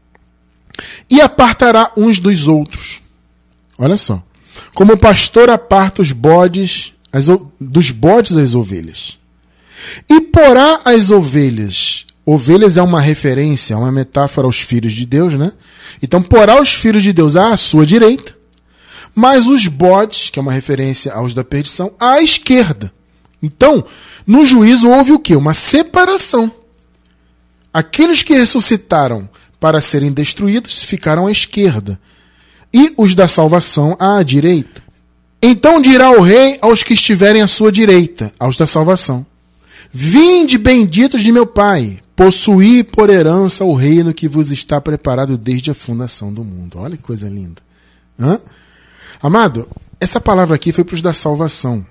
E apartará uns dos outros. Olha só. Como o pastor aparta os bodes, dos bodes as ovelhas. E porá as ovelhas. Ovelhas é uma referência, uma metáfora aos filhos de Deus, né? Então porá os filhos de Deus à sua direita, mas os bodes, que é uma referência aos da perdição, à esquerda. Então, no juízo houve o quê? Uma separação. Aqueles que ressuscitaram para serem destruídos ficaram à esquerda, e os da salvação à direita. Então dirá o rei aos que estiverem à sua direita, aos da salvação: vinde benditos de meu Pai, possuí por herança o reino que vos está preparado desde a fundação do mundo. Olha que coisa linda. Hã? Amado, essa palavra aqui foi para os da salvação.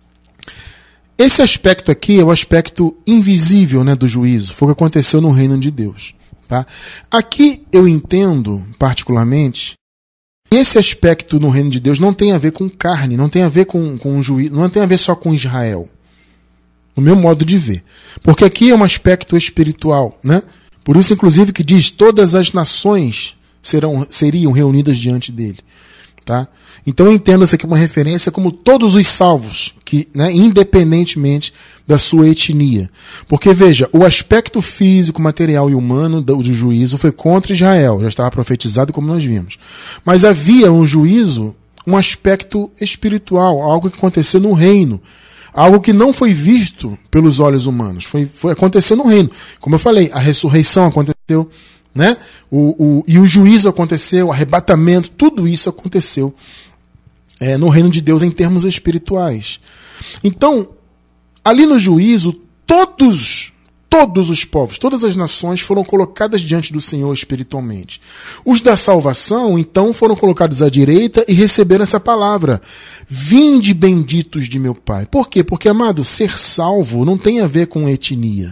Esse aspecto aqui é o aspecto invisível, né, do juízo. Foi o que aconteceu no reino de Deus. Tá? Aqui eu entendo, particularmente, que esse aspecto no reino de Deus não tem a ver com carne, não tem a ver com o juízo, não tem a ver só com Israel. No meu modo de ver. Porque aqui é um aspecto espiritual, né? Por isso, inclusive, que diz: todas as nações seriam reunidas diante dele. Tá? Então, entenda-se aqui uma referência como todos os salvos, que, né, independentemente da sua etnia. Porque, veja, o aspecto físico, material e humano do juízo foi contra Israel. Já estava profetizado, como nós vimos. Mas havia um juízo, um aspecto espiritual, algo que aconteceu no reino. Algo que não foi visto pelos olhos humanos. Aconteceu no reino. Como eu falei, a ressurreição aconteceu, né? E o juízo aconteceu, o arrebatamento, tudo isso aconteceu no reino de Deus em termos espirituais. Então, ali no juízo, todos os povos, todas as nações foram colocadas diante do Senhor espiritualmente. Os da salvação, então, foram colocados à direita e receberam essa palavra: vinde benditos de meu Pai. Por quê? Porque, amado, ser salvo não tem a ver com etnia.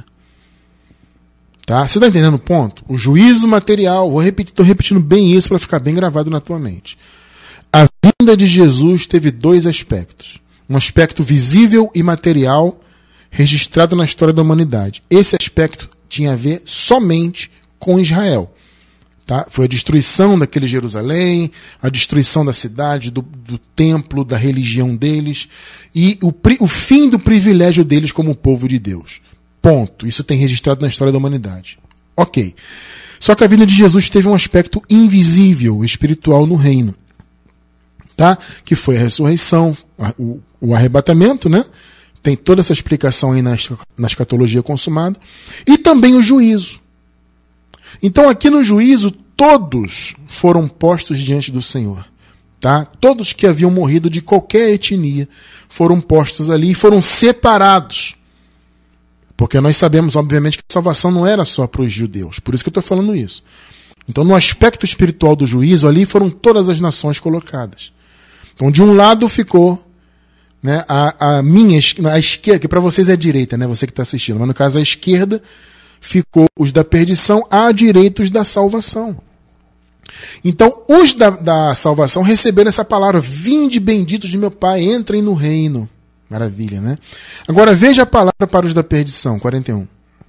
Tá? Você está entendendo o ponto? O juízo material, estou repetindo bem isso para ficar bem gravado na tua mente. A vinda de Jesus teve dois aspectos. Um aspecto visível e material, registrado na história da humanidade. Esse aspecto tinha a ver somente com Israel. Tá? Foi a destruição daquele Jerusalém, a destruição da cidade, do templo, da religião deles e o fim do privilégio deles como povo de Deus. Ponto. Isso tem registrado na história da humanidade. Ok. Só que a vinda de Jesus teve um aspecto invisível, espiritual no reino. Tá? Que foi a ressurreição, o arrebatamento, né? Tem toda essa explicação aí na escatologia consumada. E também o juízo. Então aqui no juízo, todos foram postos diante do Senhor. Tá? Todos que haviam morrido de qualquer etnia foram postos ali e foram separados. Porque nós sabemos, obviamente, que a salvação não era só para os judeus. Por isso que eu estou falando isso. Então, no aspecto espiritual do juízo, ali foram todas as nações colocadas. Então, de um lado ficou, né, a esquerda, que para vocês é a direita, né, você que está assistindo, mas no caso a esquerda, ficou os da perdição, à direita os da salvação. Então, os da salvação receberam essa palavra: vinde benditos de meu Pai, entrem no reino. Maravilha, né? Agora veja a palavra para os da perdição, 41.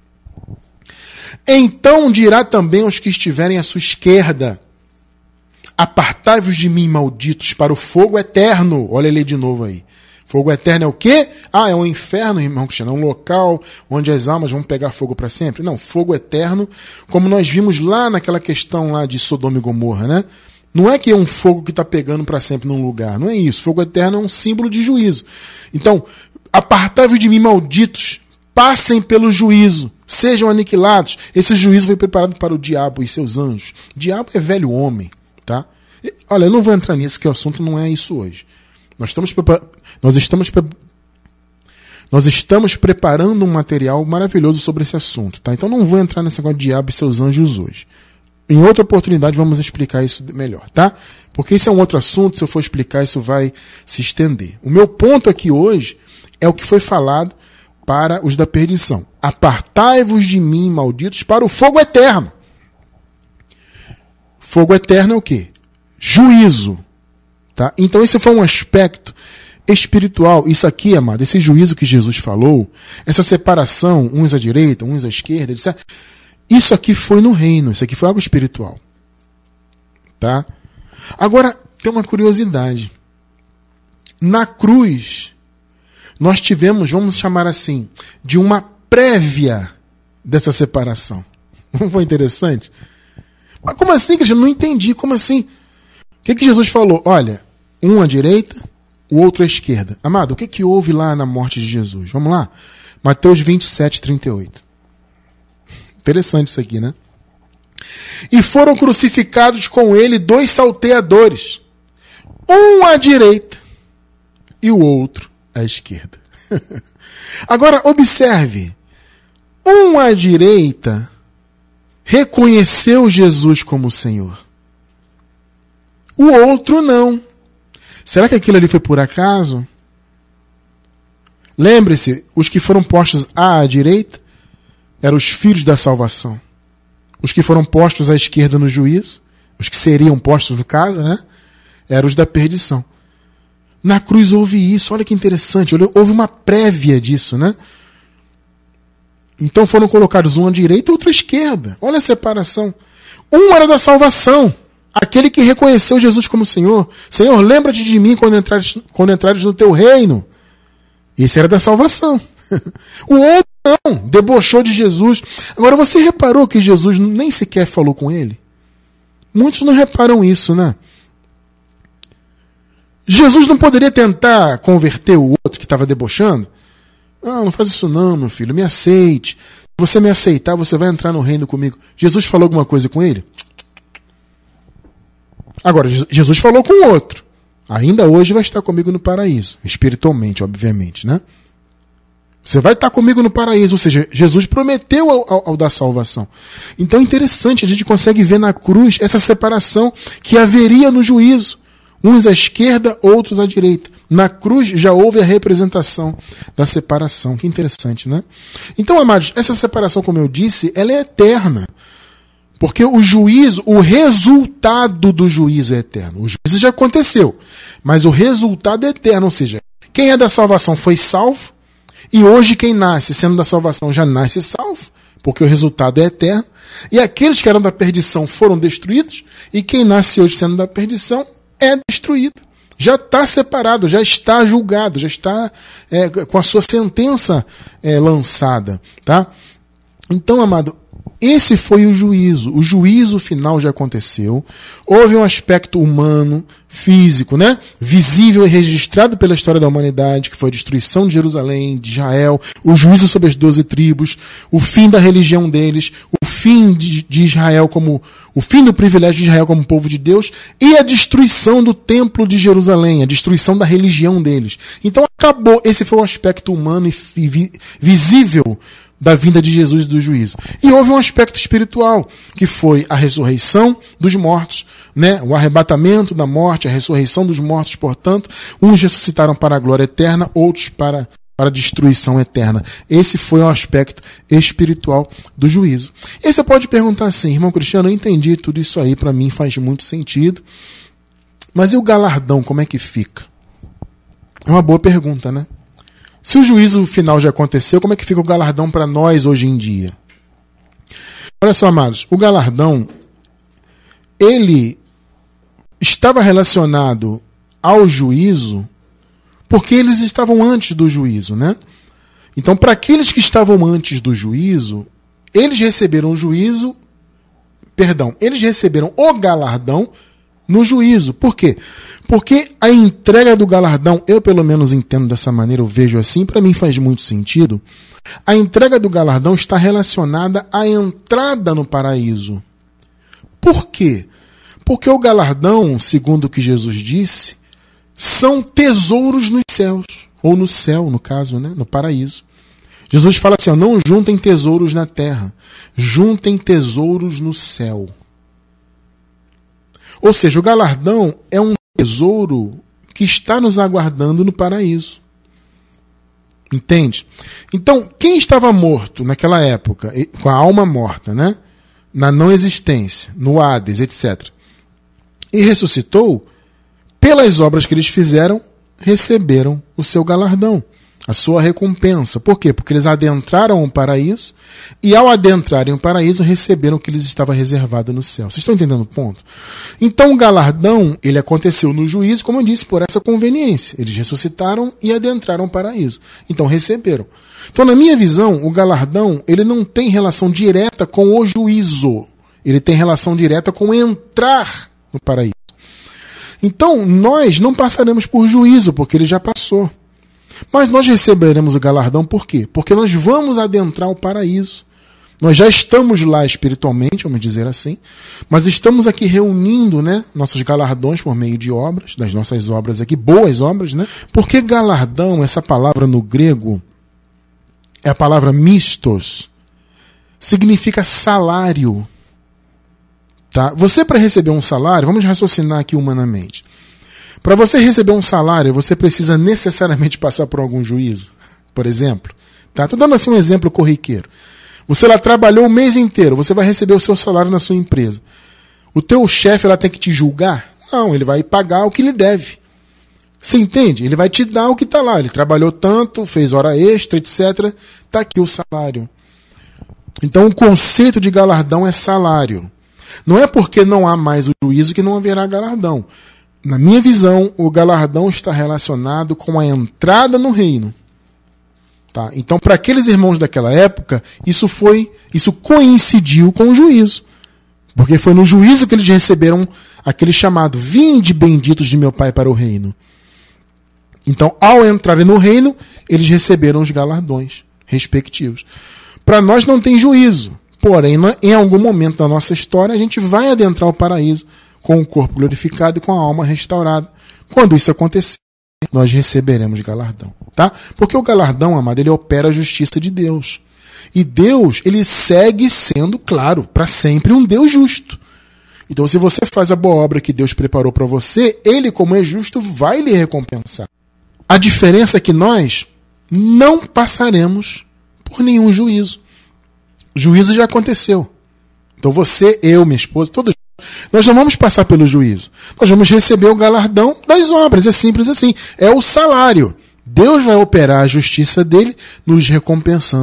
Então dirá também aos que estiverem à sua esquerda: apartai-vos de mim, malditos, para o fogo eterno. Olha ele de novo aí. Fogo eterno é o quê? É um inferno, irmão Cristiano, é um local onde as almas vão pegar fogo para sempre. Não, fogo eterno, como nós vimos lá naquela questão lá de Sodoma e Gomorra, né? Não é que é um fogo que está pegando para sempre num lugar, não é isso. Fogo eterno é um símbolo de juízo. Então, apartai-vos de mim, malditos, passem pelo juízo, sejam aniquilados. Esse juízo foi preparado para o diabo e seus anjos. O diabo é velho homem, tá? Olha, eu não vou entrar nisso, que o assunto não é isso hoje. Nós estamos preparando um material maravilhoso sobre esse assunto, tá? Então não vou entrar nesse negócio de diabo e seus anjos hoje. Em outra oportunidade vamos explicar isso melhor, tá? Porque isso é um outro assunto, se eu for explicar isso vai se estender. O meu ponto aqui hoje é o que foi falado para os da perdição. Apartai-vos de mim, malditos, para o fogo eterno. Fogo eterno é o quê? Juízo. Tá? Então esse foi um aspecto espiritual. Isso aqui, amado, esse juízo que Jesus falou, essa separação, uns à direita, uns à esquerda, etc. Isso aqui foi no reino, isso aqui foi algo espiritual. Tá? Agora, tem uma curiosidade. Na cruz, nós tivemos, vamos chamar assim, de uma prévia dessa separação. Não foi interessante? Mas como assim, Cristiano? Não entendi. Como assim? O que Jesus falou? Olha, um à direita, o outro à esquerda. Amado, o que houve lá na morte de Jesus? Vamos lá? Mateus 27, 38. Interessante isso aqui, né? E foram crucificados com ele 2 salteadores, um à direita e o outro à esquerda. Agora, observe, um à direita reconheceu Jesus como Senhor, o outro não. Será que aquilo ali foi por acaso? Lembre-se, os que foram postos à direita eram os filhos da salvação. Os que foram postos à esquerda no juízo, os que seriam postos no caso, né? Eram os da perdição. Na cruz houve isso, olha que interessante, houve uma prévia disso, né? Então foram colocados um à direita e outro à esquerda. Olha a separação. Um era da salvação, aquele que reconheceu Jesus como Senhor. Senhor, lembra-te de mim quando entrares no teu reino. Esse era da salvação. O outro não, debochou de Jesus. Agora, você reparou que Jesus nem sequer falou com ele? Muitos não reparam isso, né? Jesus não poderia tentar converter o outro que estava debochando? Não faz isso não, meu filho, me aceite. Se você me aceitar, você vai entrar no reino comigo. Jesus falou alguma coisa com ele? Agora, Jesus falou com o outro. Ainda hoje vai estar comigo no paraíso. Espiritualmente, obviamente, né? Você vai estar comigo no paraíso, ou seja, Jesus prometeu ao da salvação. Então é interessante, a gente consegue ver na cruz essa separação que haveria no juízo. Uns à esquerda, outros à direita. Na cruz já houve a representação da separação. Que interessante, né? Então, amados, essa separação, como eu disse, ela é eterna. Porque o juízo, o resultado do juízo é eterno. O juízo já aconteceu, mas o resultado é eterno. Ou seja, quem é da salvação foi salvo, e hoje quem nasce sendo da salvação já nasce salvo, porque o resultado é eterno. E aqueles que eram da perdição foram destruídos, e quem nasce hoje sendo da perdição é destruído. Já está separado, já está julgado, já está com a sua sentença lançada. Tá? Então, amado, esse foi o juízo. O juízo final já aconteceu. Houve um aspecto humano, físico, né? Visível e registrado pela história da humanidade, que foi a destruição de Jerusalém, de Israel, o juízo sobre as 12 tribos, o fim da religião deles, o fim de Israel como o fim do privilégio de Israel como povo de Deus e a destruição do templo de Jerusalém, a destruição da religião deles. Então acabou. Esse foi o aspecto humano e visível da vinda de Jesus e do juízo. E houve um aspecto espiritual, que foi a ressurreição dos mortos, né? O arrebatamento da morte, a ressurreição dos mortos, portanto, uns ressuscitaram para a glória eterna, outros para a destruição eterna. Esse foi o aspecto espiritual do juízo. E você pode perguntar assim, irmão Cristiano, eu entendi tudo isso aí, para mim faz muito sentido, mas e o galardão, como é que fica? É uma boa pergunta, né? Se o juízo final já aconteceu, como é que fica o galardão para nós hoje em dia? Olha só, amados, o galardão, ele estava relacionado ao juízo porque eles estavam antes do juízo, né? Então, para aqueles que estavam antes do juízo, eles receberam o galardão no juízo. Por quê? Porque a entrega do galardão, eu pelo menos entendo dessa maneira, eu vejo assim, para mim faz muito sentido. A entrega do galardão está relacionada à entrada no paraíso. Por quê? Porque o galardão, segundo o que Jesus disse, são tesouros nos céus, ou no céu, no caso, né? No paraíso. Jesus fala assim, não juntem tesouros na terra, juntem tesouros no céu. Ou seja, o galardão é um tesouro que está nos aguardando no paraíso. Entende? Então, quem estava morto naquela época, com a alma morta, né? Na não existência, no Hades, etc., e ressuscitou, pelas obras que eles fizeram, receberam o seu galardão, a sua recompensa. Por quê? Porque eles adentraram o paraíso e, ao adentrarem o paraíso, receberam o que lhes estava reservado no céu. Vocês estão entendendo o ponto? Então, o galardão, ele aconteceu no juízo, como eu disse, por essa conveniência. Eles ressuscitaram e adentraram o paraíso. Então, receberam. Então, na minha visão, o galardão, ele não tem relação direta com o juízo. Ele tem relação direta com entrar no paraíso. Então, nós não passaremos por juízo, porque ele já passou. Mas nós receberemos o galardão por quê? Porque nós vamos adentrar o paraíso. Nós já estamos lá espiritualmente, vamos dizer assim, mas estamos aqui reunindo, né, nossos galardões por meio de obras, das nossas obras aqui, boas obras, né? Porque galardão, essa palavra no grego, é a palavra mistos, significa salário. Tá? Você, para receber um salário, vamos raciocinar aqui humanamente. Para você receber um salário, você precisa necessariamente passar por algum juízo, por exemplo. Estou dando assim um exemplo corriqueiro. Você lá trabalhou o mês inteiro, você vai receber o seu salário na sua empresa. O teu chefe lá tem que te julgar? Não, ele vai pagar o que lhe deve. Você entende? Ele vai te dar o que está lá. Ele trabalhou tanto, fez hora extra, etc. Está aqui o salário. Então o conceito de galardão é salário. Não é porque não há mais o juízo que não haverá galardão. Na minha visão, o galardão está relacionado com a entrada no reino. Tá? Então, para aqueles irmãos daquela época, isso coincidiu com o juízo. Porque foi no juízo que eles receberam aquele chamado, vinde benditos de meu Pai para o reino. Então, ao entrarem no reino, eles receberam os galardões respectivos. Para nós não tem juízo. Porém, em algum momento da nossa história, a gente vai adentrar o paraíso com o corpo glorificado e com a alma restaurada. Quando isso acontecer, nós receberemos galardão. Tá? Porque o galardão, amado, ele opera a justiça de Deus. E Deus, ele segue sendo, claro, para sempre um Deus justo. Então, se você faz a boa obra que Deus preparou para você, ele, como é justo, vai lhe recompensar. A diferença é que nós não passaremos por nenhum juízo. O juízo já aconteceu. Então você, eu, minha esposa, todos nós não vamos passar pelo juízo. Nós vamos receber o galardão das obras. É simples assim. É o salário. Deus vai operar a justiça dele, nos recompensando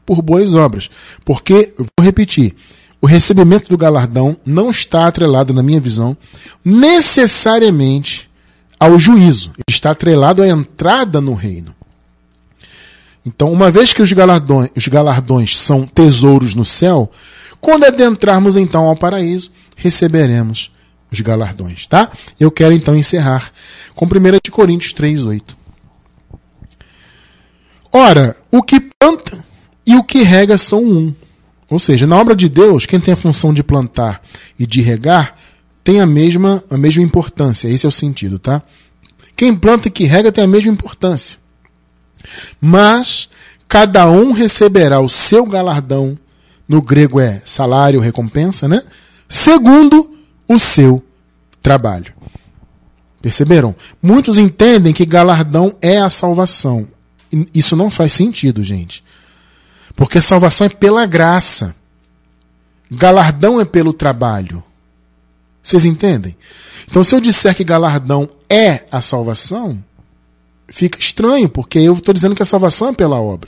por boas obras. Porque, eu vou repetir, o recebimento do galardão não está atrelado, na minha visão, necessariamente ao juízo. Ele está atrelado à entrada no reino. Então, uma vez que os galardões são tesouros no céu, quando adentrarmos então ao paraíso, receberemos os galardões, tá? Eu quero então encerrar com 1 Coríntios 3:8. Ora, o que planta e o que rega são um. Ou seja, na obra de Deus, quem tem a função de plantar e de regar tem a mesma importância. Esse é o sentido, tá? Quem planta e que rega tem a mesma importância. Mas cada um receberá o seu galardão, no grego é salário, recompensa, né? Segundo o seu trabalho. Perceberam? Muitos entendem que galardão é a salvação. Isso não faz sentido, gente. Porque a salvação é pela graça. Galardão é pelo trabalho. Vocês entendem? Então, se eu disser que galardão é a salvação, fica estranho, porque eu estou dizendo que a salvação é pela obra.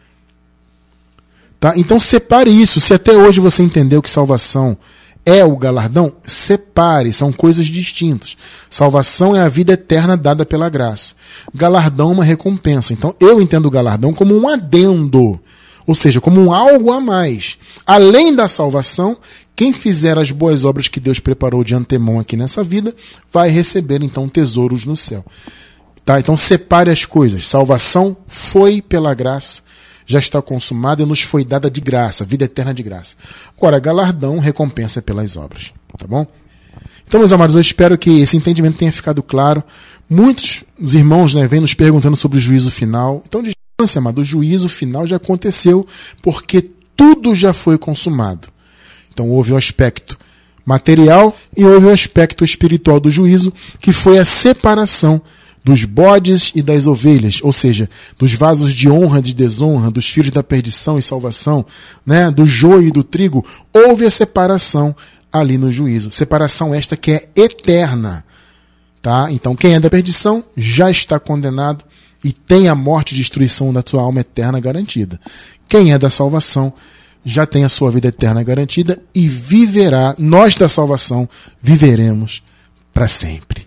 Tá? Então, separe isso. Se até hoje você entendeu que salvação é o galardão, separe. São coisas distintas. Salvação é a vida eterna dada pela graça. Galardão é uma recompensa. Então, eu entendo o galardão como um adendo. Ou seja, como um algo a mais. Além da salvação, quem fizer as boas obras que Deus preparou de antemão aqui nessa vida, vai receber então tesouros no céu. Tá? Então separe as coisas. Salvação foi pela graça, já está consumada e nos foi dada de graça, vida eterna de graça. Agora, galardão, recompensa pelas obras. Tá bom? Então, meus amados, eu espero que esse entendimento tenha ficado claro. Muitos dos irmãos, né, vêm nos perguntando sobre o juízo final. Então, amado, o juízo final já aconteceu porque tudo já foi consumado. Então houve o aspecto material e houve o aspecto espiritual do juízo, que foi a separação dos bodes e das ovelhas, ou seja, dos vasos de honra e de desonra, dos filhos da perdição e salvação, né, do joio e do trigo. Houve a separação ali no juízo. Separação esta que é eterna. Tá? Então quem é da perdição já está condenado e tem a morte e destruição da sua alma eterna garantida. Quem é da salvação já tem a sua vida eterna garantida e viverá, nós da salvação viveremos para sempre.